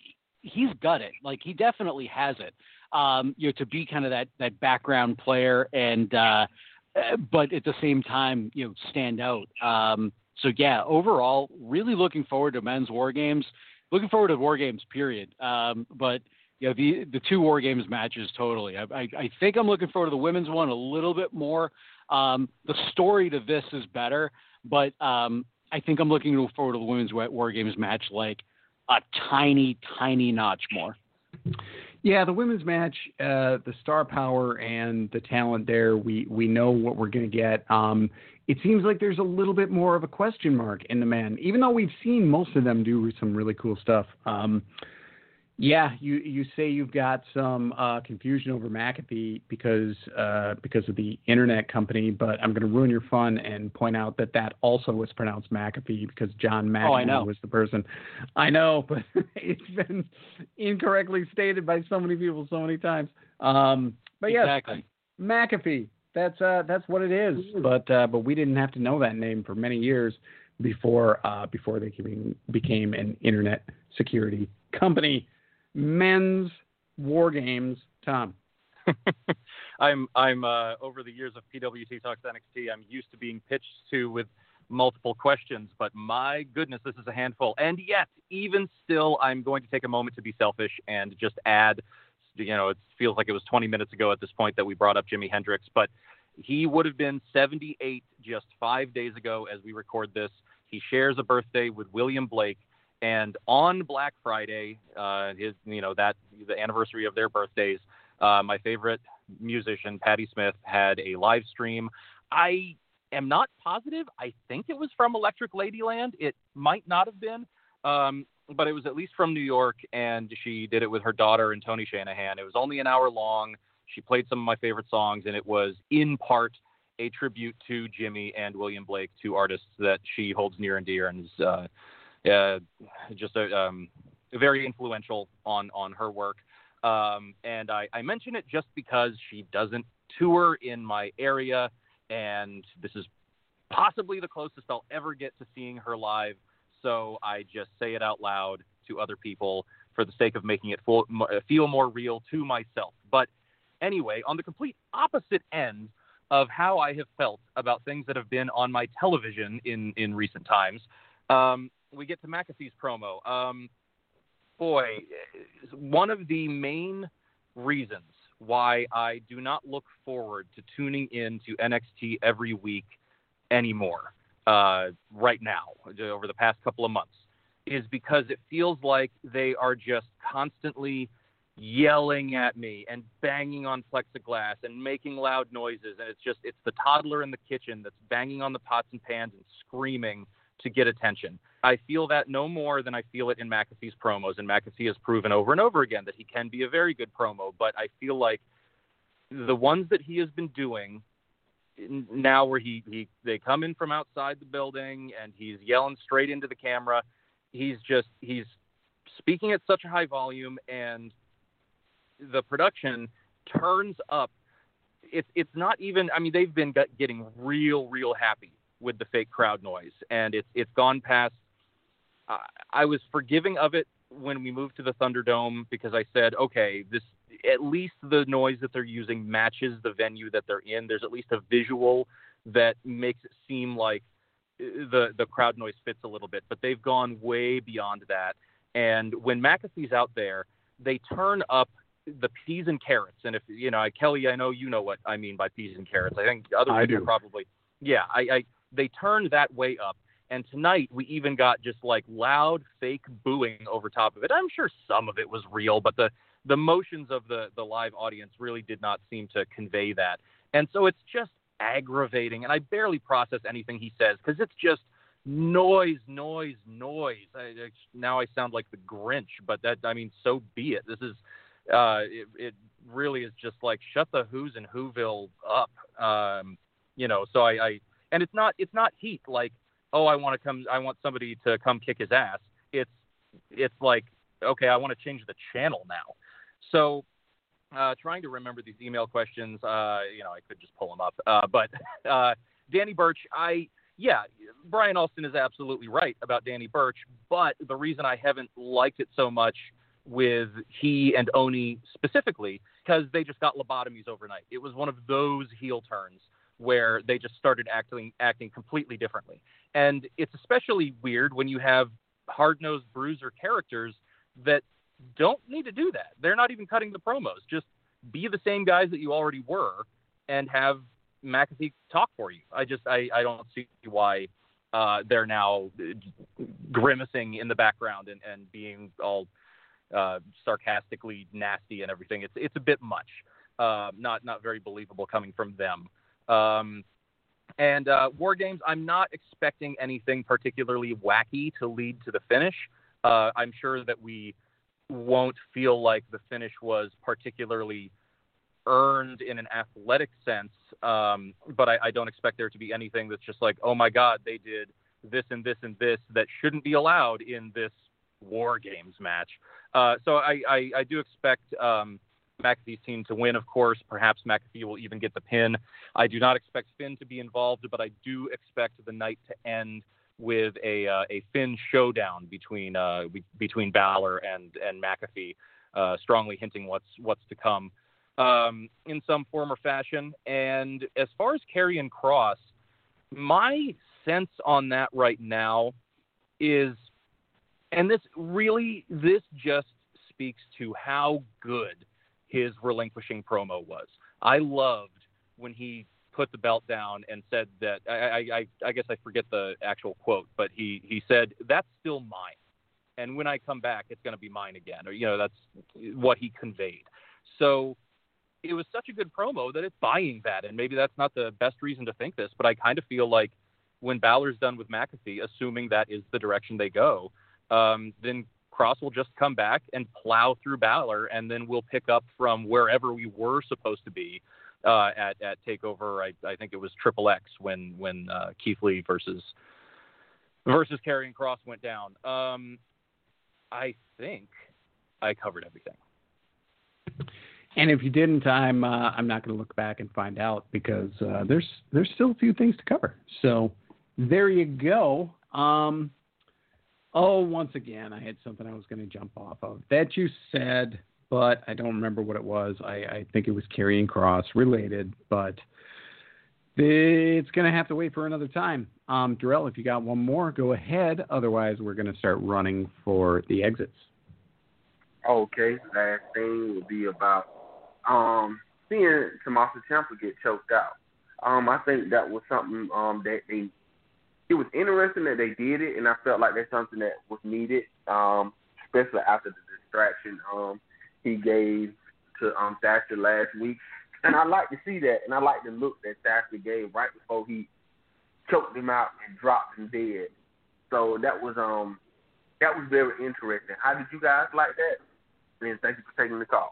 he's got it. Like, he definitely has it. Um, you know, to be kind of that that background player, and uh, but at the same time, you know, stand out. Um, so yeah, overall, really looking forward to men's War Games. Looking forward to War Games, period. Um, but you know, the the two War Games matches, totally. I, I, I think I'm looking forward to the women's one a little bit more. Um, the story to this is better, but um, I think I'm looking forward to the women's War Games match like a tiny, tiny notch more. Yeah, the women's match, uh, the star power and the talent there, we, we know what we're going to get. Um, it seems like there's a little bit more of a question mark in the men, even though we've seen most of them do some really cool stuff. Um, Yeah, you, you say you've got some uh, confusion over McAfee because uh, because of the internet company, but I'm going to ruin your fun and point out that that also was pronounced McAfee because John McAfee oh, was the person. I know, but it's been incorrectly stated by so many people so many times. Um, but yes, exactly. McAfee. That's uh, that's what it is. But uh, but we didn't have to know that name for many years before uh, before they became, became an internet security company. Men's War Games, Tom. I'm I'm uh, over the years of P W T Talks N X T, I'm used to being pitched to with multiple questions, but my goodness, this is a handful. And yet, even still, I'm going to take a moment to be selfish and just add you know, it feels like it was twenty minutes ago at this point that we brought up Jimi Hendrix, but he would have been seventy-eight just five days ago as we record this. He shares a birthday with William Blake, and on Black Friday, uh, his, you know, that the anniversary of their birthdays, uh, my favorite musician, Patti Smith, had a live stream. I am not positive. I think it was from Electric Ladyland. It might not have been, um, but it was at least from New York, and she did it with her daughter and Tony Shanahan. It was only an hour long. She played some of my favorite songs, and it was in part a tribute to Jimmy and William Blake, two artists that she holds near and dear, and is uh, uh, just a, um, very influential on, on her work. Um, and I, I mention it just because she doesn't tour in my area, and this is possibly the closest I'll ever get to seeing her live. So I just say it out loud to other people for the sake of making it full, feel more real to myself. But anyway, on the complete opposite end of how I have felt about things that have been on my television in, in recent times, um, we get to McAfee's promo. Um, boy, one of the main reasons why I do not look forward to tuning in to N X T every week anymore, uh, right now, over the past couple of months, is because it feels like they are just constantly yelling at me and banging on plexiglass and making loud noises. And it's just, it's the toddler in the kitchen that's banging on the pots and pans and screaming to get attention. I feel that no more than I feel it in McAfee's promos. And McAfee has proven over and over again that he can be a very good promo. But I feel like the ones that he has been doing now, where he, he they come in from outside the building and he's yelling straight into the camera, he's just, he's speaking at such a high volume, and the production turns up. It's it's not even, I mean, they've been getting real, real happy with the fake crowd noise, and it's it's gone past. Uh, I was forgiving of it when we moved to the Thunderdome, because I said, okay, this, at least the noise that they're using matches the venue that they're in. There's at least a visual that makes it seem like the the crowd noise fits a little bit, but they've gone way beyond that. And when McAfee's out there, they turn up the peas and carrots. And if, you know, Kelly, I know you know what I mean by peas and carrots. I think other I people do. probably, yeah, I, I, they turned that way up. And tonight we even got just like loud fake booing over top of it. I'm sure some of it was real, but the, the motions of the, the live audience really did not seem to convey that. And so it's just aggravating. And I barely process anything he says, because it's just noise, noise, noise. I, I, now I sound like the Grinch, but that, I mean, so be it. This is, Uh, it, it really is just like, shut the who's and whoville up. Um, you know, so I, I, and it's not, it's not heat like, oh, I want to come, I want somebody to come kick his ass. It's, it's like, okay, I want to change the channel now. So, uh, trying to remember these email questions, uh, you know, I could just pull them up. Uh, but, uh, Danny Burch, I, yeah, Brian Alston is absolutely right about Danny Burch, but the reason I haven't liked it so much with he and Oni specifically, because they just got lobotomies overnight. It was one of those heel turns where they just started acting acting completely differently. And it's especially weird when you have hard-nosed bruiser characters that don't need to do that. They're not even cutting the promos. Just be the same guys that you already were and have McAfee talk for you. I just, I, I don't see why uh, they're now grimacing in the background and, and being all uh, sarcastically nasty and everything. It's, it's a bit much. Uh, not, not very believable coming from them. Um, and uh, War Games, I'm not expecting anything particularly wacky to lead to the finish. Uh, I'm sure that we won't feel like the finish was particularly earned in an athletic sense, um, but I, I don't expect there to be anything that's just like, oh my God, they did this and this and this that shouldn't be allowed in this War Games match. Uh, so I, I, I do expect um, McAfee's team to win, of course. Perhaps McAfee will even get the pin. I do not expect Finn to be involved, but I do expect the night to end with a uh, a Finn showdown between uh, be, between Balor and and McAfee, uh, strongly hinting what's what's to come um, in some form or fashion. And as far as Karrion Kross, my sense on that right now is, and this really this just speaks to how good his relinquishing promo was. I loved when he put the belt down and said that, I, I, I guess I forget the actual quote, but he, he said, that's still mine. And when I come back, it's going to be mine again. Or, you know, that's what he conveyed. So it was such a good promo that it's buying that. And maybe that's not the best reason to think this, but I kind of feel like when Balor's done with McAfee, assuming that is the direction they go, um, then Cross will just come back and plow through Balor, and then we'll pick up from wherever we were supposed to be uh, at, at TakeOver. I, I think it was Triple X when, when uh, Keith Lee versus, versus Karrion Kross went down. Um, I think I covered everything. And if you didn't, I'm uh, I'm not going to look back and find out because uh, there's there's still a few things to cover. So there you go. Um, oh, once again, I had something I was going to jump off of that you said, but I don't remember what it was. I, I think it was Karrion Kross related, but it's going to have to wait for another time. Um, Darrell, if you got one more, go ahead. Otherwise, we're going to start running for the exits. Okay, last thing would be about um, seeing Tommaso Ciampa get choked out. Um, I think that was something um, that they. It was interesting that they did it, and I felt like that's something that was needed, um, especially after the distraction um, he gave to um, Thatcher last week. And I like to see that, and I like the look that Thatcher gave right before he choked him out and dropped him dead. So that was um that was very interesting. How did you guys like that? And thank you for taking the call.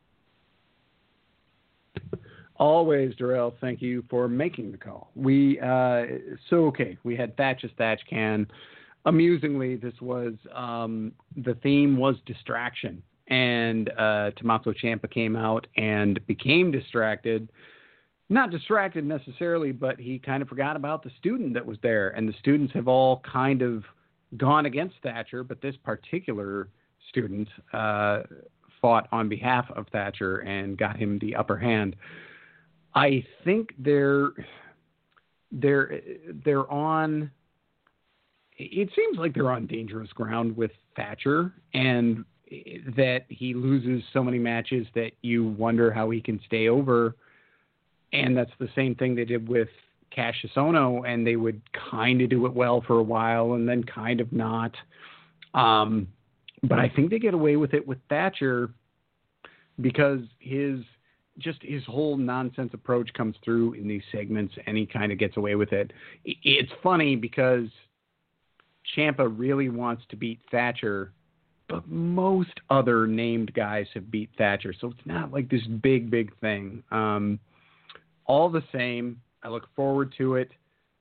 Always, Darrell, thank you for making the call. We uh, so okay, we had Thatch's Thatch Can. Amusingly, this was um, the theme was distraction, and uh, Tommaso Ciampa came out and became distracted. Not distracted necessarily, but he kind of forgot about the student that was there, and the students have all kind of gone against Thatcher, but this particular student uh, fought on behalf of Thatcher and got him the upper hand. I think they're they're they're on. It seems like they're on dangerous ground with Thatcher, and that he loses so many matches that you wonder how he can stay over. And that's the same thing they did with Cassius Ohno, and they would kind of do it well for a while and then kind of not. Um, but I think they get away with it with Thatcher because his just his whole nonsense approach comes through in these segments, and he kind of gets away with it. It's funny because Ciampa really wants to beat Thatcher, but most other named guys have beat Thatcher, so it's not like this big, big thing. Um, all the same, I look forward to it.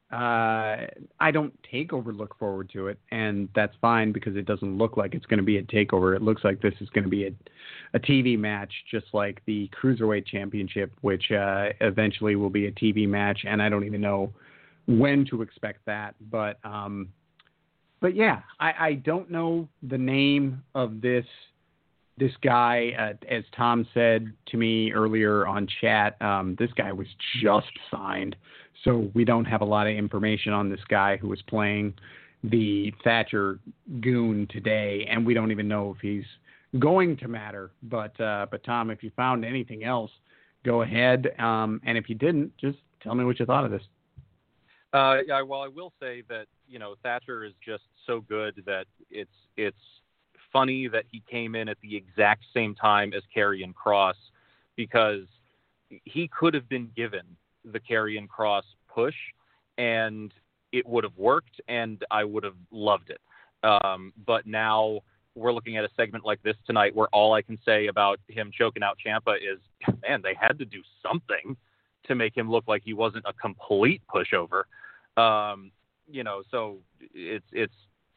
Uh, I don't TakeOver look forward to it, and that's fine because it doesn't look like it's going to be a TakeOver. It looks like this is going to be a, a T V match, just like the Cruiserweight Championship, which uh, eventually will be a T V match, and I don't even know when to expect that. But um, but yeah, I, I don't know the name of this this guy. Uh, as Tom said to me earlier on chat, um, this guy was just signed. So we don't have a lot of information on this guy who was playing the Thatcher goon today, and we don't even know if he's going to matter. But uh, but Tom, if you found anything else, go ahead. Um, and if you didn't, just tell me what you thought of this. Uh, yeah, well, I will say that you know Thatcher is just so good that it's it's funny that he came in at the exact same time as Karrion Kross, because he could have been given the Karrion Kross push and it would have worked and I would have loved it. Um, but now we're looking at a segment like this tonight where all I can say about him choking out Ciampa is, man, they had to do something to make him look like he wasn't a complete pushover. Um, you know, so it's, it's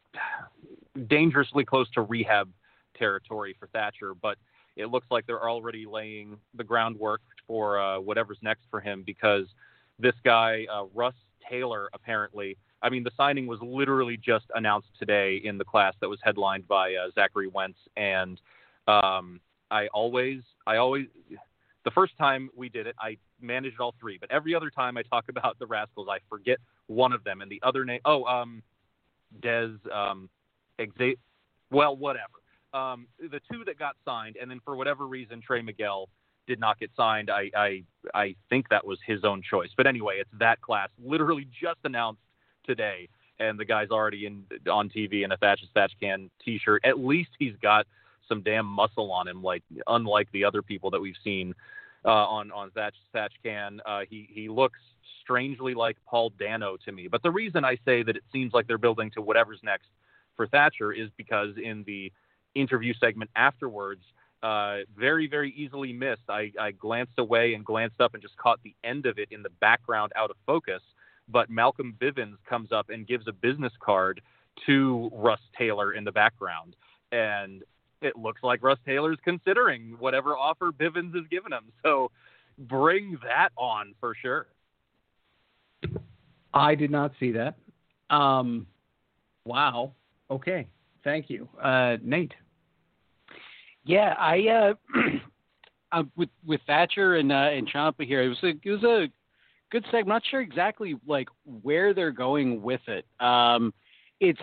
dangerously close to rehab territory for Thatcher, but it looks like they're already laying the groundwork for uh, whatever's next for him, because this guy, uh, Russ Taylor, apparently, I mean, the signing was literally just announced today in the class that was headlined by uh, Zachary Wentz. And um, I always, I always, the first time we did it, I managed all three, but every other time I talk about the Rascals, I forget one of them. And the other name, oh, um, Des, um, Exa- well, whatever. um, the two that got signed, and then for whatever reason, Trey Miguel did not get signed. I, I, I think that was his own choice. But anyway, it's that class, literally just announced today, and the guy's already in on T V in a Thatch Thatch Can T-shirt. At least he's got some damn muscle on him, like unlike the other people that we've seen uh, on on Thatch Thatch Can. Uh, he he looks strangely like Paul Dano to me. But the reason I say that it seems like they're building to whatever's next for Thatcher is because in the interview segment afterwards, uh, very, very easily missed. I, I glanced away and glanced up and just caught the end of it in the background out of focus. But Malcolm Bivens comes up and gives a business card to Russ Taylor in the background. And it looks like Russ Taylor's considering whatever offer Bivens has given him. So bring that on for sure. I did not see that. Um, wow. Okay. Thank you. Uh, Nate. Yeah, I uh, uh, with with Thatcher and uh, and Ciampa here, it was a it was a good segment. I'm not sure exactly like where they're going with it. Um, it's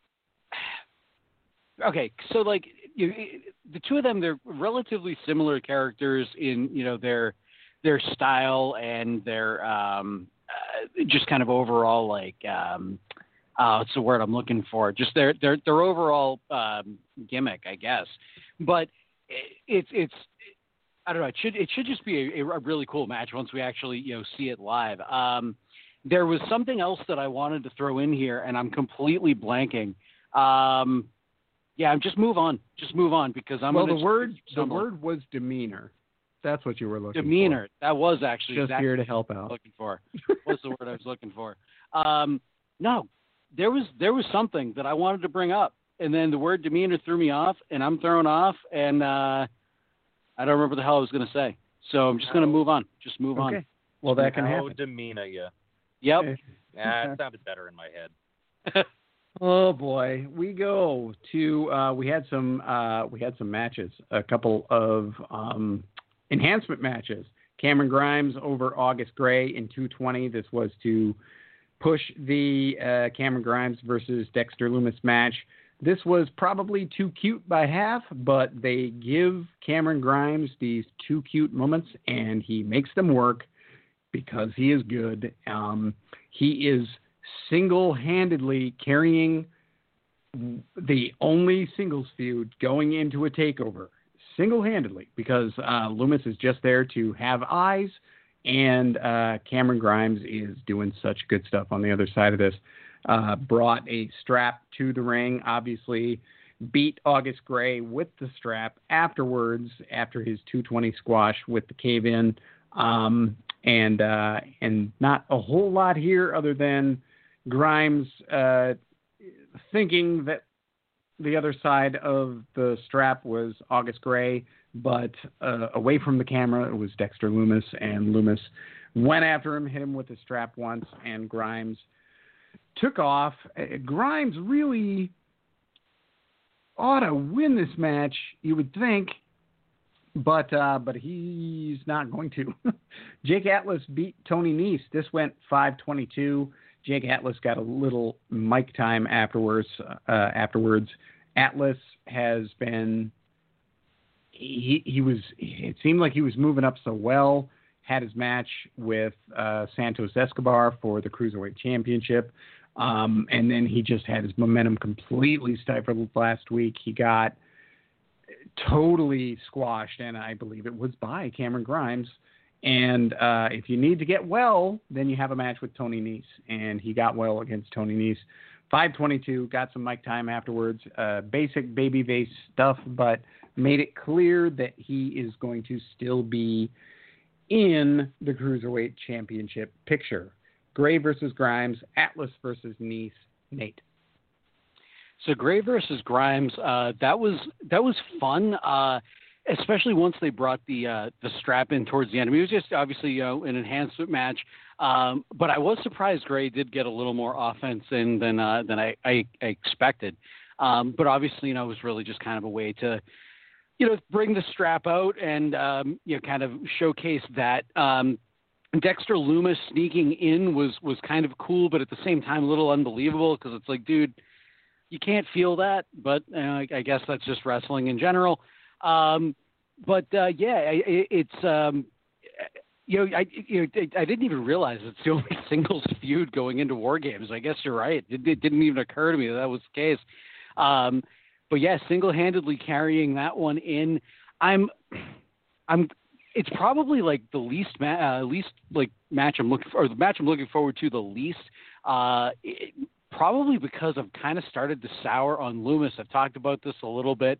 okay. So like you, the two of them, they're relatively similar characters in you know their their style and their um, uh, just kind of overall like um, uh, what's the word I'm looking for? Just their their their overall um, gimmick, I guess. But it's it's I don't know. It should it should just be a, a really cool match once we actually you know see it live. Um, there was something else that I wanted to throw in here, and I'm completely blanking. Um, yeah, just move on. Just move on because I'm. Well, gonna the word the stumble. word was demeanor. That's what you were looking demeanor. for. That was actually just exactly here to help out. Looking for what's the word I was looking for? Um, no, there was there was something that I wanted to bring up. And then the word demeanor threw me off, and I'm thrown off, and uh, I don't remember what the hell I was going to say. So I'm just going to move on. Just move okay. on. Well, that can How happen. demeanor you. Yep. Yeah, it sounded better in my head. Oh boy, we go to uh, we had some uh, we had some matches, a couple of um, enhancement matches. Cameron Grimes over August Gray in two twenty. This was to push the uh, Cameron Grimes versus Dexter Lumis match. This was probably too cute by half, but they give Cameron Grimes these too cute moments, and he makes them work because he is good. Um, he is single-handedly carrying the only singles feud going into a takeover, single-handedly, because uh, Lumis is just there to have eyes, and uh, Cameron Grimes is doing such good stuff on the other side of this. Uh, brought a strap to the ring, obviously beat August Gray with the strap afterwards, after his two twenty squash with the cave-in. Um, and uh, and not a whole lot here other than Grimes uh, thinking that the other side of the strap was August Gray, but uh, away from the camera, it was Dexter Lumis, and Lumis went after him, hit him with the strap once, and Grimes took off. Uh, Grimes really ought to win this match, you would think, but uh, but he's not going to. Jake Atlas beat Tony Nese. This went five twenty-two. Jake Atlas got a little mic time afterwards. Uh, afterwards, Atlas has been. He he was. It seemed like he was moving up so well. Had his match with uh, Santos Escobar for the Cruiserweight Championship. Um, and then he just had his momentum completely stifled last week. He got totally squashed, and I believe it was by Cameron Grimes. And uh, if you need to get well, then you have a match with Tony Nese. And he got well against Tony Nese. five twenty-two, got some mic time afterwards. Uh, basic babyface stuff, but made it clear that he is going to still be in the Cruiserweight Championship picture. Gray versus Grimes, Atlas versus Nese. Nate. So Gray versus Grimes, uh, that was that was fun, uh, especially once they brought the uh, the strap in towards the end. I mean, it was just obviously you know an enhancement match, um, but I was surprised Gray did get a little more offense in than uh, than I, I, I expected. Um, but obviously, you know, it was really just kind of a way to, you know, bring the strap out and um, you know kind of showcase that. Um, Dexter Lumis sneaking in was, was kind of cool, but at the same time a little unbelievable because it's like, dude, you can't feel that, but uh, I, I guess that's just wrestling in general. Um, but uh, yeah, it, it's um, you know I you know I didn't even realize it's the only singles feud going into War Games. I guess you're right. It, it didn't even occur to me that, that was the case. Um, but yeah, single-handedly carrying that one in. I'm I'm. It's probably like the least ma- uh, least like match I'm looking for, or the match I'm looking forward to the least. Uh, it, probably because I've kind of started to sour on Lumis. I've talked about this a little bit,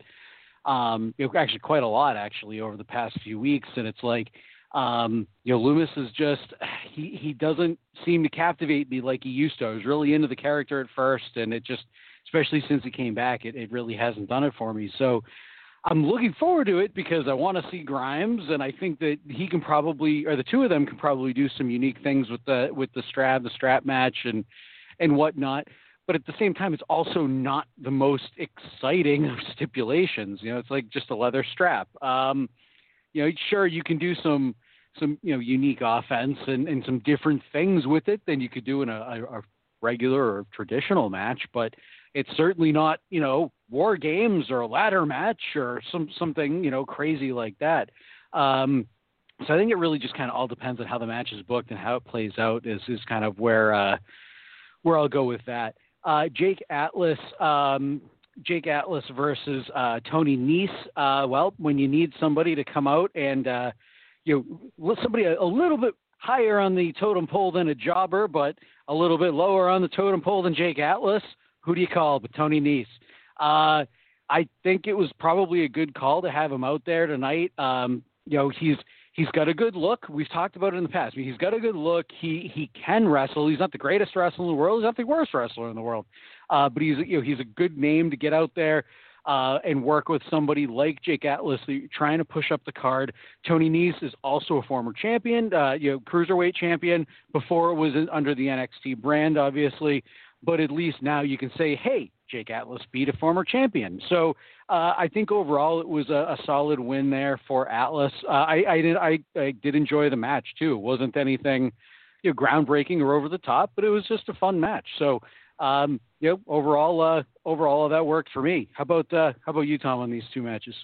um, you know, actually quite a lot actually over the past few weeks, and it's like, um, you know, Lumis is just he he doesn't seem to captivate me like he used to. I was really into the character at first, and it just, especially since he came back, it, it really hasn't done it for me. So I'm looking forward to it because I want to see Grimes, and I think that he can probably, or the two of them can probably do some unique things with the with the strap, the strap match, and and whatnot. But at the same time, it's also not the most exciting of stipulations. You know, it's like just a leather strap. Um, you know, sure, you can do some some you know unique offense and, and some different things with it than you could do in a, a, a regular or traditional match, but it's certainly not, you know, War Games or a ladder match or some something, you know, crazy like that. Um, so I think it really just kind of all depends on how the match is booked and how it plays out is, is kind of where uh, where I'll go with that. Uh, Jake Atlas, um, Jake Atlas versus uh, Tony Nese. Uh, well, when you need somebody to come out and, uh, you know, somebody a, a little bit higher on the totem pole than a jobber, but a little bit lower on the totem pole than Jake Atlas, who do you call but Tony Nese? Uh, I think it was probably a good call to have him out there tonight. Um, you know, he's he's got a good look. We've talked about it in the past. I mean, he's got a good look. He he can wrestle. He's not the greatest wrestler in the world. He's not the worst wrestler in the world. Uh, but he's you know he's a good name to get out there uh, and work with somebody like Jake Atlas, trying to push up the card. Tony Nese is also a former champion, uh, you know, cruiserweight champion. Before it was under the N X T brand, obviously. But at least now you can say, hey, Jake Atlas beat a former champion. So uh, I think overall it was a, a solid win there for Atlas. Uh, I, I did I, I did enjoy the match too. It wasn't anything you know, groundbreaking or over the top, but it was just a fun match. So um, you know, overall, uh, overall that worked for me. How about uh, how about you, Tom, on these two matches?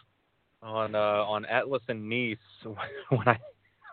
On uh, on Atlas and Nese, when I.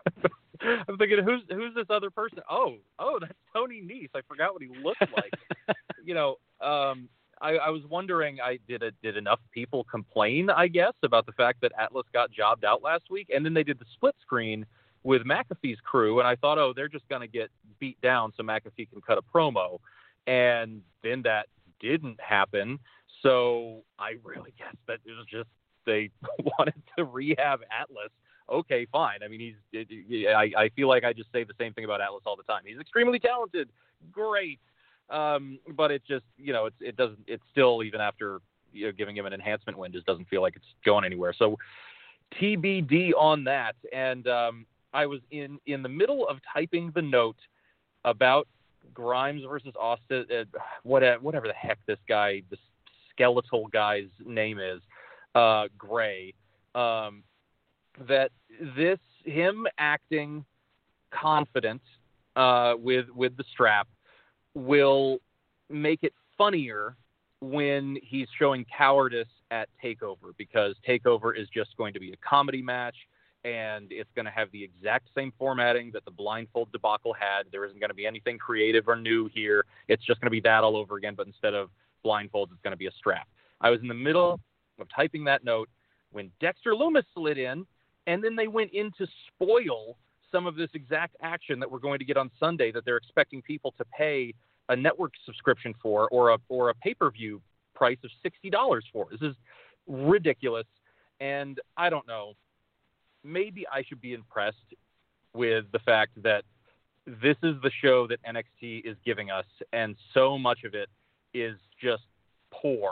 I'm thinking, who's who's this other person? Oh, oh, that's Tony Nese. I forgot what he looked like. you know, um, I, I was wondering, I did a, did enough people complain, I guess, about the fact that Atlas got jobbed out last week, and then they did the split screen with McAfee's crew, and I thought, oh, they're just gonna get beat down so McAfee can cut a promo, and then that didn't happen. So I really guess that it was just they wanted to rehab Atlas. Okay, fine. I mean, he's. It, it, I, I feel like I just say the same thing about Atlas all the time. He's extremely talented, great, um, but it just, you know, it's it doesn't. It's still, even after you know giving him an enhancement win, just doesn't feel like it's going anywhere. So T B D on that. And um, I was in in the middle of typing the note about Grimes versus Austin, uh, whatever, whatever the heck this guy, this skeletal guy's name is, uh, Gray. Um, that this him acting confident uh, with with the strap will make it funnier when he's showing cowardice at TakeOver, because TakeOver is just going to be a comedy match, and it's going to have the exact same formatting that the blindfold debacle had. There isn't going to be anything creative or new here. It's just going to be that all over again, but instead of blindfolds, it's going to be a strap. I was in the middle of typing that note when Dexter Lumis slid in, and then they went in to spoil some of this exact action that we're going to get on Sunday that they're expecting people to pay a network subscription for, or a or a pay-per-view price of sixty dollars for. This is ridiculous, and I don't know. Maybe I should be impressed with the fact that this is the show that N X T is giving us, and so much of it is just poor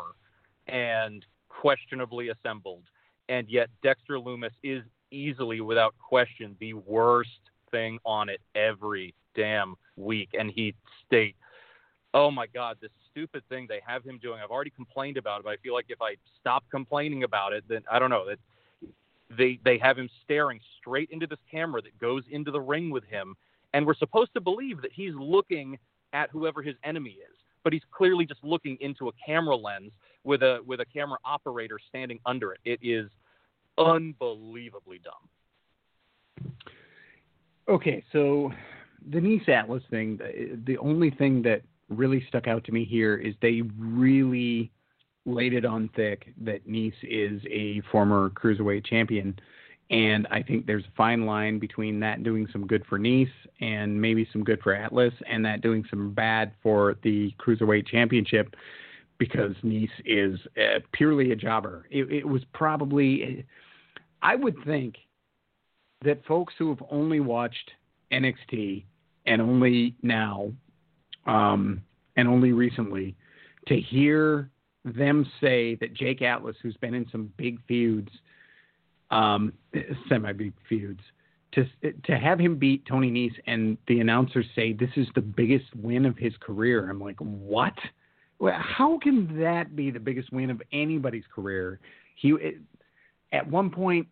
and questionably assembled, and yet Dexter Lumis is easily, without question, the worst thing on it every damn week. And he state, oh my God, this stupid thing they have him doing. I've already complained about it, but I feel like if I stop complaining about it, then I don't know, that they they have him staring straight into this camera that goes into the ring with him, and we're supposed to believe that he's looking at whoever his enemy is. but he's clearly just looking into a camera lens with a with a camera operator standing under it. It is unbelievably dumb. Okay, so the Nice Atlas thing, the, the only thing that really stuck out to me here is they really laid it on thick that Nice is a former cruiserweight champion. And I think there's a fine line between that doing some good for Nice and maybe some good for Atlas, and that doing some bad for the Cruiserweight Championship, because Nice is uh, purely a jobber. It, it was probably, I would think that folks who have only watched N X T and only now um, and only recently, to hear them say that Jake Atlas, who's been in some big feuds, Um, semi-big feuds, to to have him beat Tony Nese and the announcers say this is the biggest win of his career. I'm like, what? Well, how can that be the biggest win of anybody's career? He it, at one point,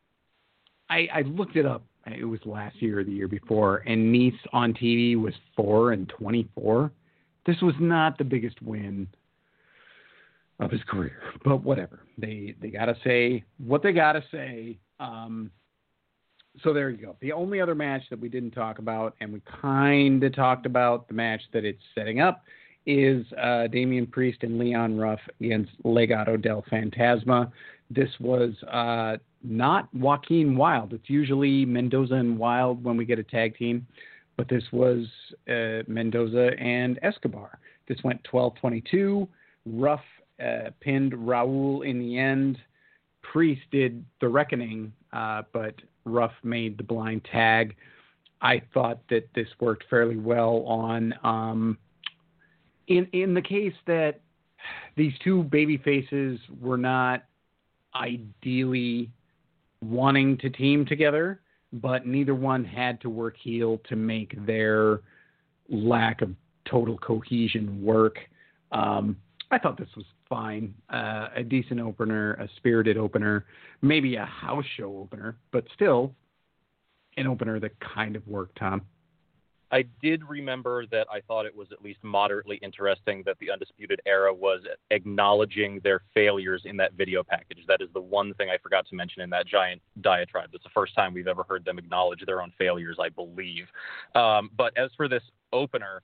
I, I looked it up. It was last year or the year before, and Nese on T V was four and twenty-four. This was not the biggest win of his career, but whatever. They they gotta say what they gotta say. Um, so there you go. The only other match that we didn't talk about, and we kind of talked about the match that it's setting up, is uh, Damian Priest and Leon Ruff against Legado del Fantasma. This was uh, not Joaquin Wilde. It's usually Mendoza and Wilde when we get a tag team, but this was uh, Mendoza and Escobar. This went twelve twenty-two. Ruff Uh, pinned Raul in the end. Priest did the reckoning, uh, but Ruff made the blind tag. I thought that this worked fairly well on um, in in the case that these two baby faces were not ideally wanting to team together, but neither one had to work heel to make their lack of total cohesion work. Um, I thought this was fine. Uh, a decent opener, a spirited opener, maybe a house show opener, but still an opener that kind of worked, Tom. I did remember that I thought it was at least moderately interesting that the Undisputed Era was acknowledging their failures in that video package. That is the one thing I forgot to mention in that giant diatribe. That's the first time we've ever heard them acknowledge their own failures, I believe. Um, but as for this opener,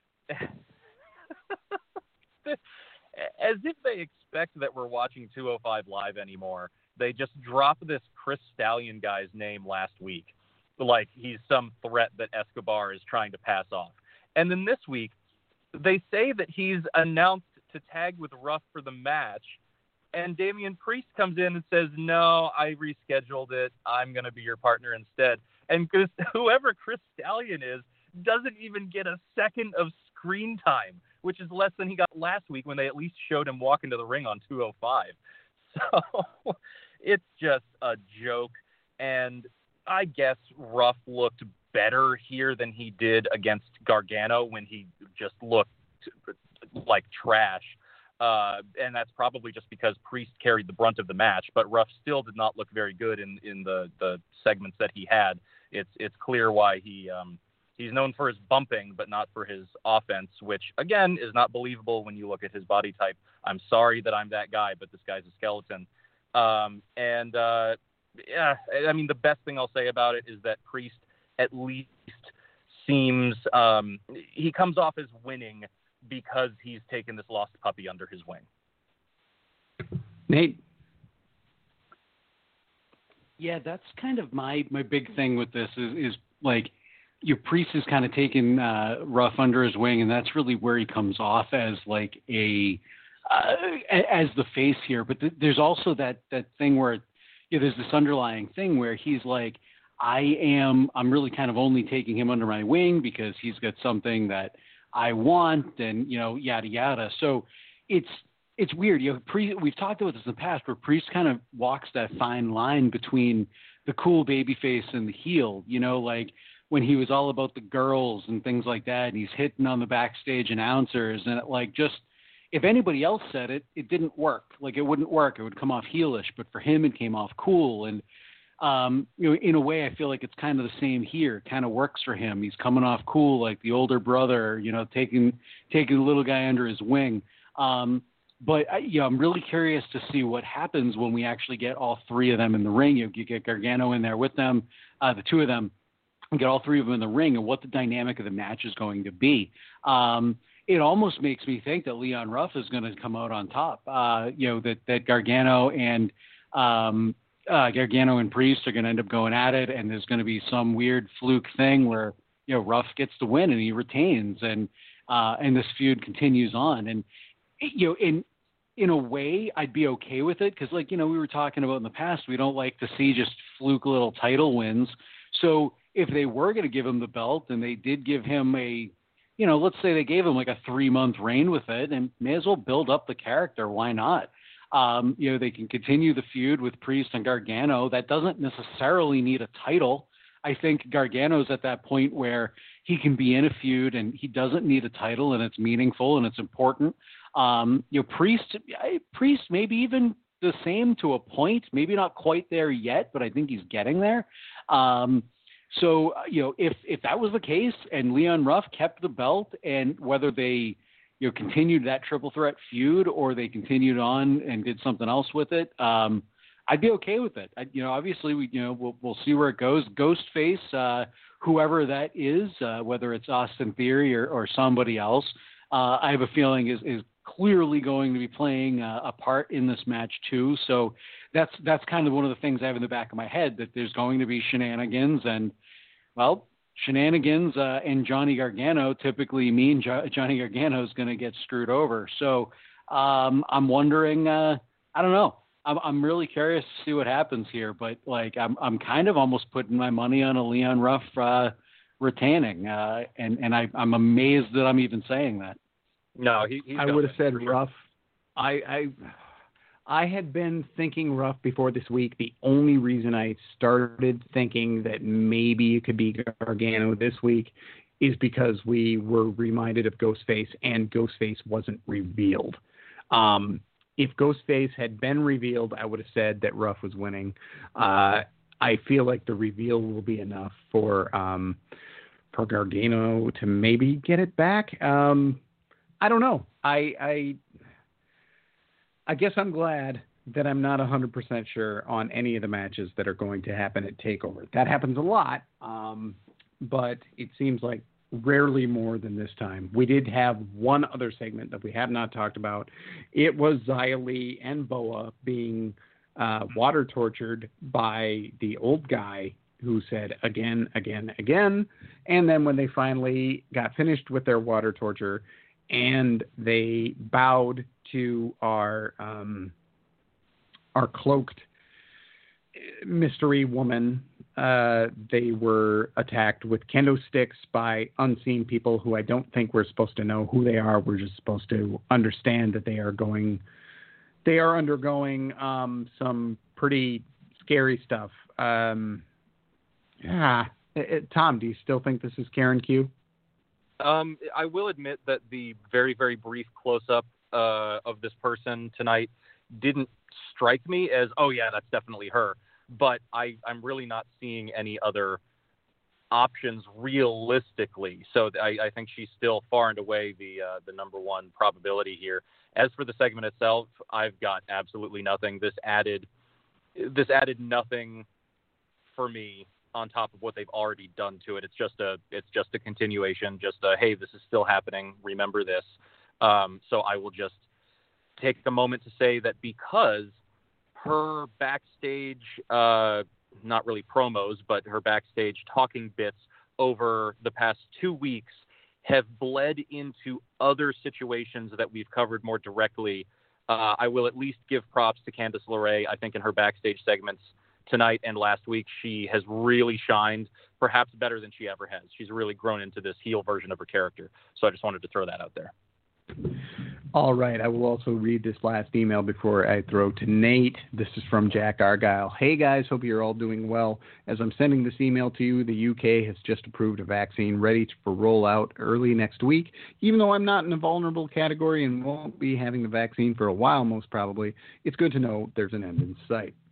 as if they expect that we're watching two oh five Live anymore, they just dropped this Chris Stallion guy's name last week. Like he's some threat that Escobar is trying to pass off. And then this week, they say that he's announced to tag with Ruff for the match. And Damian Priest comes in and says, no, I rescheduled it. I'm going to be your partner instead. And whoever Chris Stallion is doesn't even get a second of screen time, which is less than he got last week when they at least showed him walk into the ring on two oh five. So it's just a joke. And I guess Ruff looked better here than he did against Gargano when he just looked like trash. Uh, and that's probably just because Priest carried the brunt of the match, but Ruff still did not look very good in, in the, the segments that he had. It's, it's clear why he, um, he's known for his bumping, but not for his offense, which, again, is not believable when you look at his body type. I'm sorry that I'm that guy, but this guy's a skeleton. Um, and, uh, yeah, I mean, the best thing I'll say about it is that Priest at least seems um, – he comes off as winning because he's taken this lost puppy under his wing. Nate? Yeah, that's kind of my, my big thing with this is, is like – your Priest is kind of taken uh, Ruff under his wing, and that's really where he comes off as like a uh, as the face here. But th- there's also that that thing where you know, there's this underlying thing where he's like, I am I'm really kind of only taking him under my wing because he's got something that I want, and you know, yada yada. So it's it's weird. You know, Priest, we've talked about this in the past, where Priest kind of walks that fine line between the cool babyface and the heel. You know, like when he was all about the girls and things like that, and he's hitting on the backstage announcers, and it, like, just, if anybody else said it, it didn't work. Like, it wouldn't work. It would come off heelish, but for him, it came off cool. And um, you know, in a way, I feel like it's kind of the same here. It kind of works for him. He's coming off cool, like the older brother, you know, taking taking the little guy under his wing. Um, but I, you know, I'm really curious to see what happens when we actually get all three of them in the ring. You, you get Gargano in there with them, uh, the two of them, and get all three of them in the ring, and what the dynamic of the match is going to be. Um, it almost makes me think that Leon Ruff is going to come out on top. Uh, you know, that, that Gargano and um, uh, Gargano and Priest are going to end up going at it, and there's going to be some weird fluke thing where, you know, Ruff gets the win and he retains, and uh, and this feud continues on. And, you know, in in a way, I'd be okay with it because, like, you know, we were talking about in the past, we don't like to see just fluke little title wins. So if they were going to give him the belt and they did give him a, you know, let's say they gave him like a three-month reign with it, and may as well build up the character. Why not? Um, you know, they can continue the feud with Priest and Gargano. That doesn't necessarily need a title. I think Gargano's at that point where he can be in a feud and he doesn't need a title, and it's meaningful and it's important. Um, you know, Priest, Priest maybe even the same to a point, maybe not quite there yet, but I think he's getting there. Um, So, you know, if, if that was the case and Leon Ruff kept the belt, and whether they, you know, continued that triple threat feud or they continued on and did something else with it, um, I'd be okay with it. I, you know, obviously we, you know, we'll, we'll see where it goes. Ghostface, uh, whoever that is, uh, whether it's Austin Theory or, or somebody else, uh, I have a feeling is, is clearly going to be playing uh, a part in this match too. So that's, that's kind of one of the things I have in the back of my head, that there's going to be shenanigans, and, well, shenanigans uh, and Johnny Gargano typically mean jo- Johnny Gargano is going to get screwed over. So um, I'm wondering, uh, I don't know. I'm, I'm really curious to see what happens here, but like, I'm, I'm kind of almost putting my money on a Leon Ruff uh, retaining. Uh, and, and I, I'm amazed that I'm even saying that. No, he, he's I would have said Ruff. I, I, I had been thinking Ruff before this week. The only reason I started thinking that maybe it could be Gargano this week is because we were reminded of Ghostface, and Ghostface wasn't revealed. Um, if Ghostface had been revealed, I would have said that Ruff was winning. Uh, I feel like the reveal will be enough for um, for Gargano to maybe get it back. Um, I don't know. I, I I guess I'm glad that I'm not one hundred percent sure on any of the matches that are going to happen at TakeOver. That happens a lot, um, but it seems like rarely more than this time. We did have one other segment that we have not talked about. It was Xia Li and Boa being uh, water tortured by the old guy who said again, again, again. And then when they finally got finished with their water torture and they bowed to our um, our cloaked mystery woman, uh, they were attacked with kendo sticks by unseen people who I don't think we're supposed to know who they are. We're just supposed to understand that they are going, they are undergoing um, some pretty scary stuff. Um, yeah, it, it, Tom, do you still think this is Karen Q? Um, I will admit that the very, very brief close-up uh, of this person tonight didn't strike me as, oh, yeah, that's definitely her. But I, I'm really not seeing any other options realistically. So I, I think she's still far and away the uh, the number one probability here. As for the segment itself, I've got absolutely nothing. This added this added nothing for me on top of what they've already done to it. It's just a it's just a continuation, just a, hey, this is still happening, remember this. Um, so I will just take a moment to say that because her backstage, uh, not really promos, but her backstage talking bits over the past two weeks have bled into other situations that we've covered more directly. Uh, I will at least give props to Candice LeRae. I think in her backstage segments tonight and last week, she has really shined, perhaps better than she ever has. She's really grown into this heel version of her character. So I just wanted to throw that out there. All right. I will also read this last email before I throw to Nate. This is from Jack Argyle. Hey, guys. Hope you're all doing well. As I'm sending this email to you, the U K has just approved a vaccine ready for rollout early next week. Even though I'm not in a vulnerable category and won't be having the vaccine for a while, most probably, it's good to know there's an end in sight.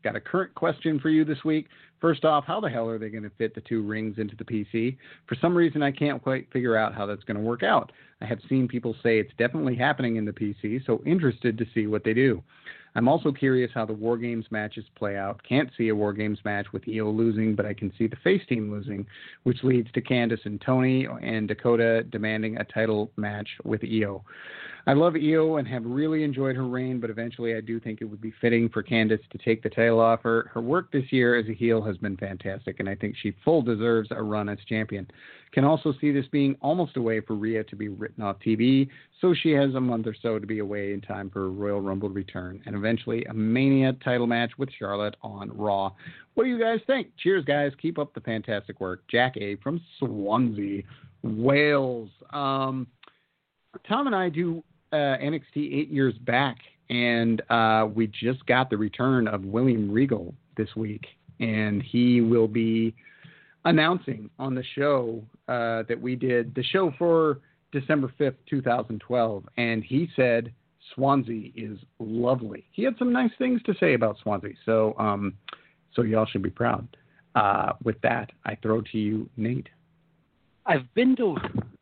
Got a current question for you this week. First off, how the hell are they going to fit the two rings into the P C? For some reason, I can't quite figure out how that's going to work out. I have seen people say it's definitely happening in the P C, so interested to see what they do. I'm also curious how the War Games matches play out. Can't see a War Games match with Io losing, but I can see the face team losing, which leads to Candice and Tony and Dakota demanding a title match with Io. I love Io and have really enjoyed her reign, but eventually I do think it would be fitting for Candice to take the title off her. Her work this year as a heel has been fantastic, and I think she full deserves a run as champion. Can also see this being almost a way for Rhea to be written off T V, so she has a month or so to be away in time for a Royal Rumble return, and eventually a Mania title match with Charlotte on Raw. What do you guys think? Cheers, guys. Keep up the fantastic work. Jack A. from Swansea, Wales. Um, Tom and I do uh, N X T eight years back, and uh, we just got the return of William Regal this week, and he will be announcing on the show uh, that we did, the show for December fifth, twenty twelve, and he said Swansea is lovely. He had some nice things to say about Swansea, so um, so y'all should be proud. Uh, with that, I throw to you, Nate. I've been to...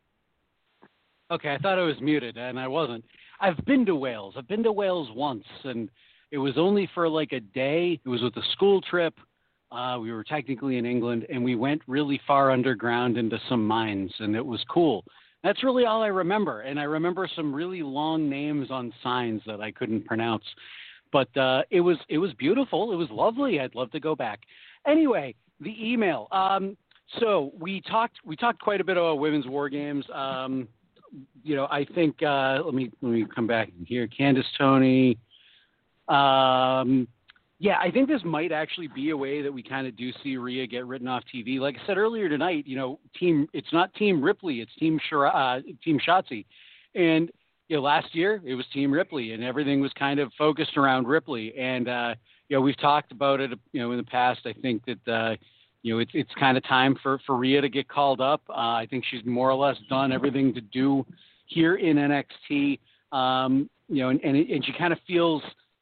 Okay, I thought I was muted, and I wasn't. I've been to Wales. I've been to Wales once, and it was only for like a day. It was with a school trip. Uh, we were technically in England, and we went really far underground into some mines, and it was cool. That's really all I remember, and I remember some really long names on signs that I couldn't pronounce. But uh, it was it was beautiful. It was lovely. I'd love to go back. Anyway, the email. Um, so we talked we talked quite a bit about women's war games. Um, you know, I think uh, let me let me come back here. Candice, Tony. Um, Yeah, I think this might actually be a way that we kind of do see Rhea get written off T V. Like I said earlier tonight, you know, team it's not Team Ripley, it's Team Shira, uh, Team Shotzi. And you know, last year it was Team Ripley, and everything was kind of focused around Ripley. And uh, you know, we've talked about it, you know, in the past. I think that uh, you know, it's it's kind of time for for Rhea to get called up. Uh, I think she's more or less done everything to do here in N X T. Um, you know, and and, it, and she kind of feels,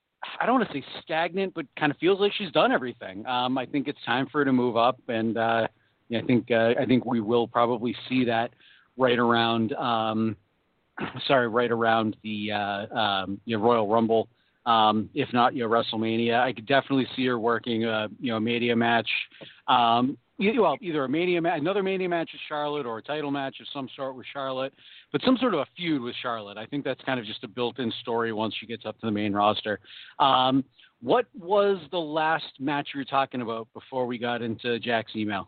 I don't want to say stagnant, but kind of feels like she's done everything. Um, I think it's time for her to move up, and uh, yeah, I think uh, I think we will probably see that right around, um, sorry, right around the uh, um, you know, Royal Rumble, um, if not you know WrestleMania. I could definitely see her working a you know Mania match, um, well either a Mania ma- another Mania match with Charlotte, or a title match of some sort with Charlotte, but some sort of a feud with Charlotte. I think that's kind of just a built-in story once she gets up to the main roster. Um, what was the last match you were talking about before we got into Jack's email?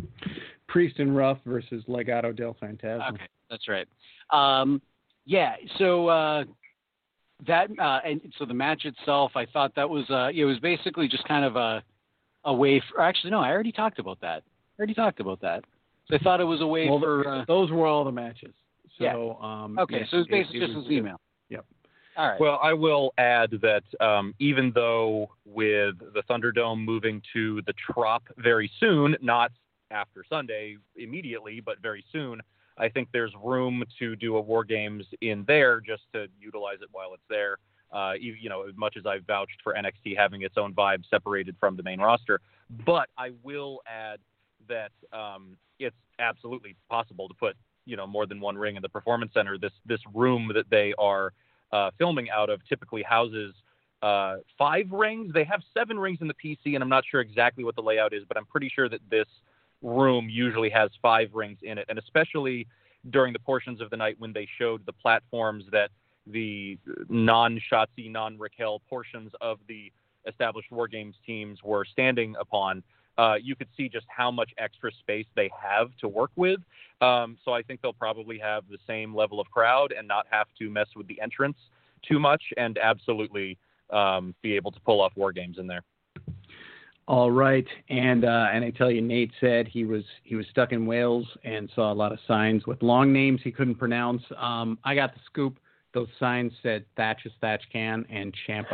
Priest and Ruff versus Legado del Fantasma. Okay, that's right. Um, yeah, so uh, that uh, and so the match itself, I thought that was uh, it was basically just kind of a a way for. Actually, no, I already talked about that. I already talked about that. So I thought it was a way well, for. Uh, those were all the matches. So, yeah. um, okay, yes, so it's basically it, it just was, his email. Yep. All right. Well, I will add that um, even though with the Thunderdome moving to the Trop very soon, not after Sunday immediately, but very soon, I think there's room to do a War Games in there just to utilize it while it's there. Uh, you, you know, as much as I've vouched for N X T having its own vibe separated from the main roster, but I will add that um, it's absolutely possible to put, you know, more than one ring in the Performance Center. This this room that they are uh, filming out of typically houses uh, five rings. They have seven rings in the P C, and I'm not sure exactly what the layout is, but I'm pretty sure that this room usually has five rings in it, and especially during the portions of the night when they showed the platforms that the non-Shotzi, non-Raquel portions of the established War Games teams were standing upon, uh, you could see just how much extra space they have to work with. Um, so I think they'll probably have the same level of crowd and not have to mess with the entrance too much, and absolutely um, be able to pull off War Games in there. All right, and uh, and I tell you, Nate said he was he was stuck in Wales and saw a lot of signs with long names he couldn't pronounce. Um, I got the scoop. Those signs said Thatch's Thatch Can and Champa.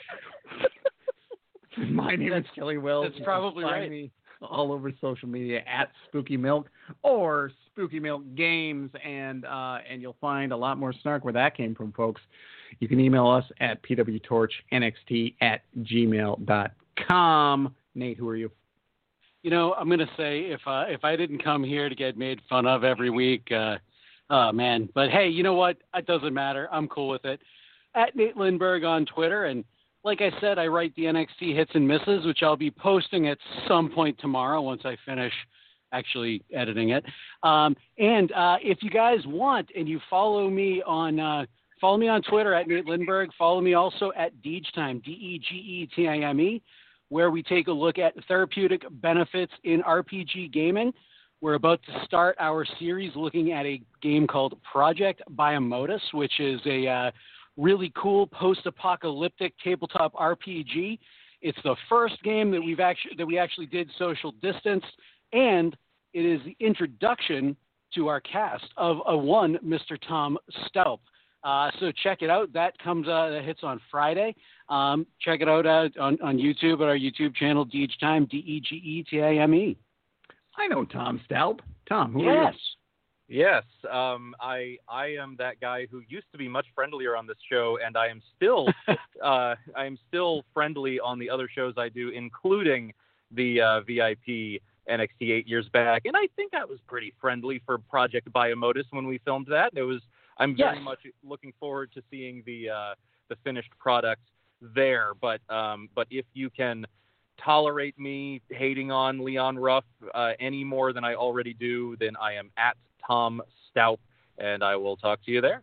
My name that's, is Kelly Wells. That's probably find right. Me all over social media at Spooky Milk or Spooky Milk Games, and uh, and you'll find a lot more snark where that came from, folks. You can email us at p w torch n x t at gmail dot com. Nate, who are you? You know, I'm going to say if uh, if I didn't come here to get made fun of every week, uh, oh, man. But, hey, you know what? It doesn't matter. I'm cool with it. At Nate Lindberg on Twitter. And like I said, I write the N X T hits and misses, which I'll be posting at some point tomorrow once I finish actually editing it. Um, and uh, if you guys want and you follow me on uh, follow me on Twitter at Nate Lindberg, follow me also at DeegeTime, D E G E T I M E, where we take a look at therapeutic benefits in R P G gaming. We're about to start our series looking at a game called Project Biomotus, which is a uh, really cool post-apocalyptic tabletop R P G. It's the first game that we've actually that we actually did social distance, and it is the introduction to our cast of a one Mister Tom Stelp. Uh, so check it out. That comes uh, that hits on Friday. Um, check it out uh, on on YouTube at our YouTube channel, DeegeTime, D E G E T I M E. I know Tom Stelp. Tom, who yes. are you? Yes, um, I I am that guy who used to be much friendlier on this show, and I am still uh, I am still friendly on the other shows I do, including the uh, V I P N X T eight years back, and I think I was pretty friendly for Project Biomotus when we filmed that. It was I'm very yes. much looking forward to seeing the uh, the finished product there. But um, but if you can tolerate me hating on Leon Ruff uh, any more than I already do, then I am at Tom Stelp, and I will talk to you there.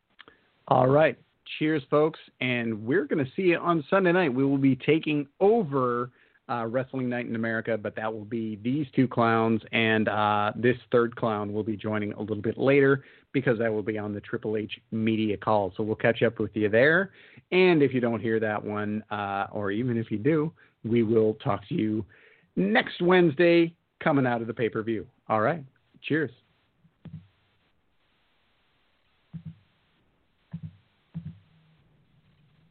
All right. Cheers, folks. And we're going to see you on Sunday night. We will be taking over uh, Wrestling Night in America, but that will be these two clowns, and uh, this third clown will be joining a little bit later because I will be on the Triple H media call. So we'll catch up with you there. And if you don't hear that one, uh, or even if you do, we will talk to you next Wednesday coming out of the pay-per-view. All right. Cheers.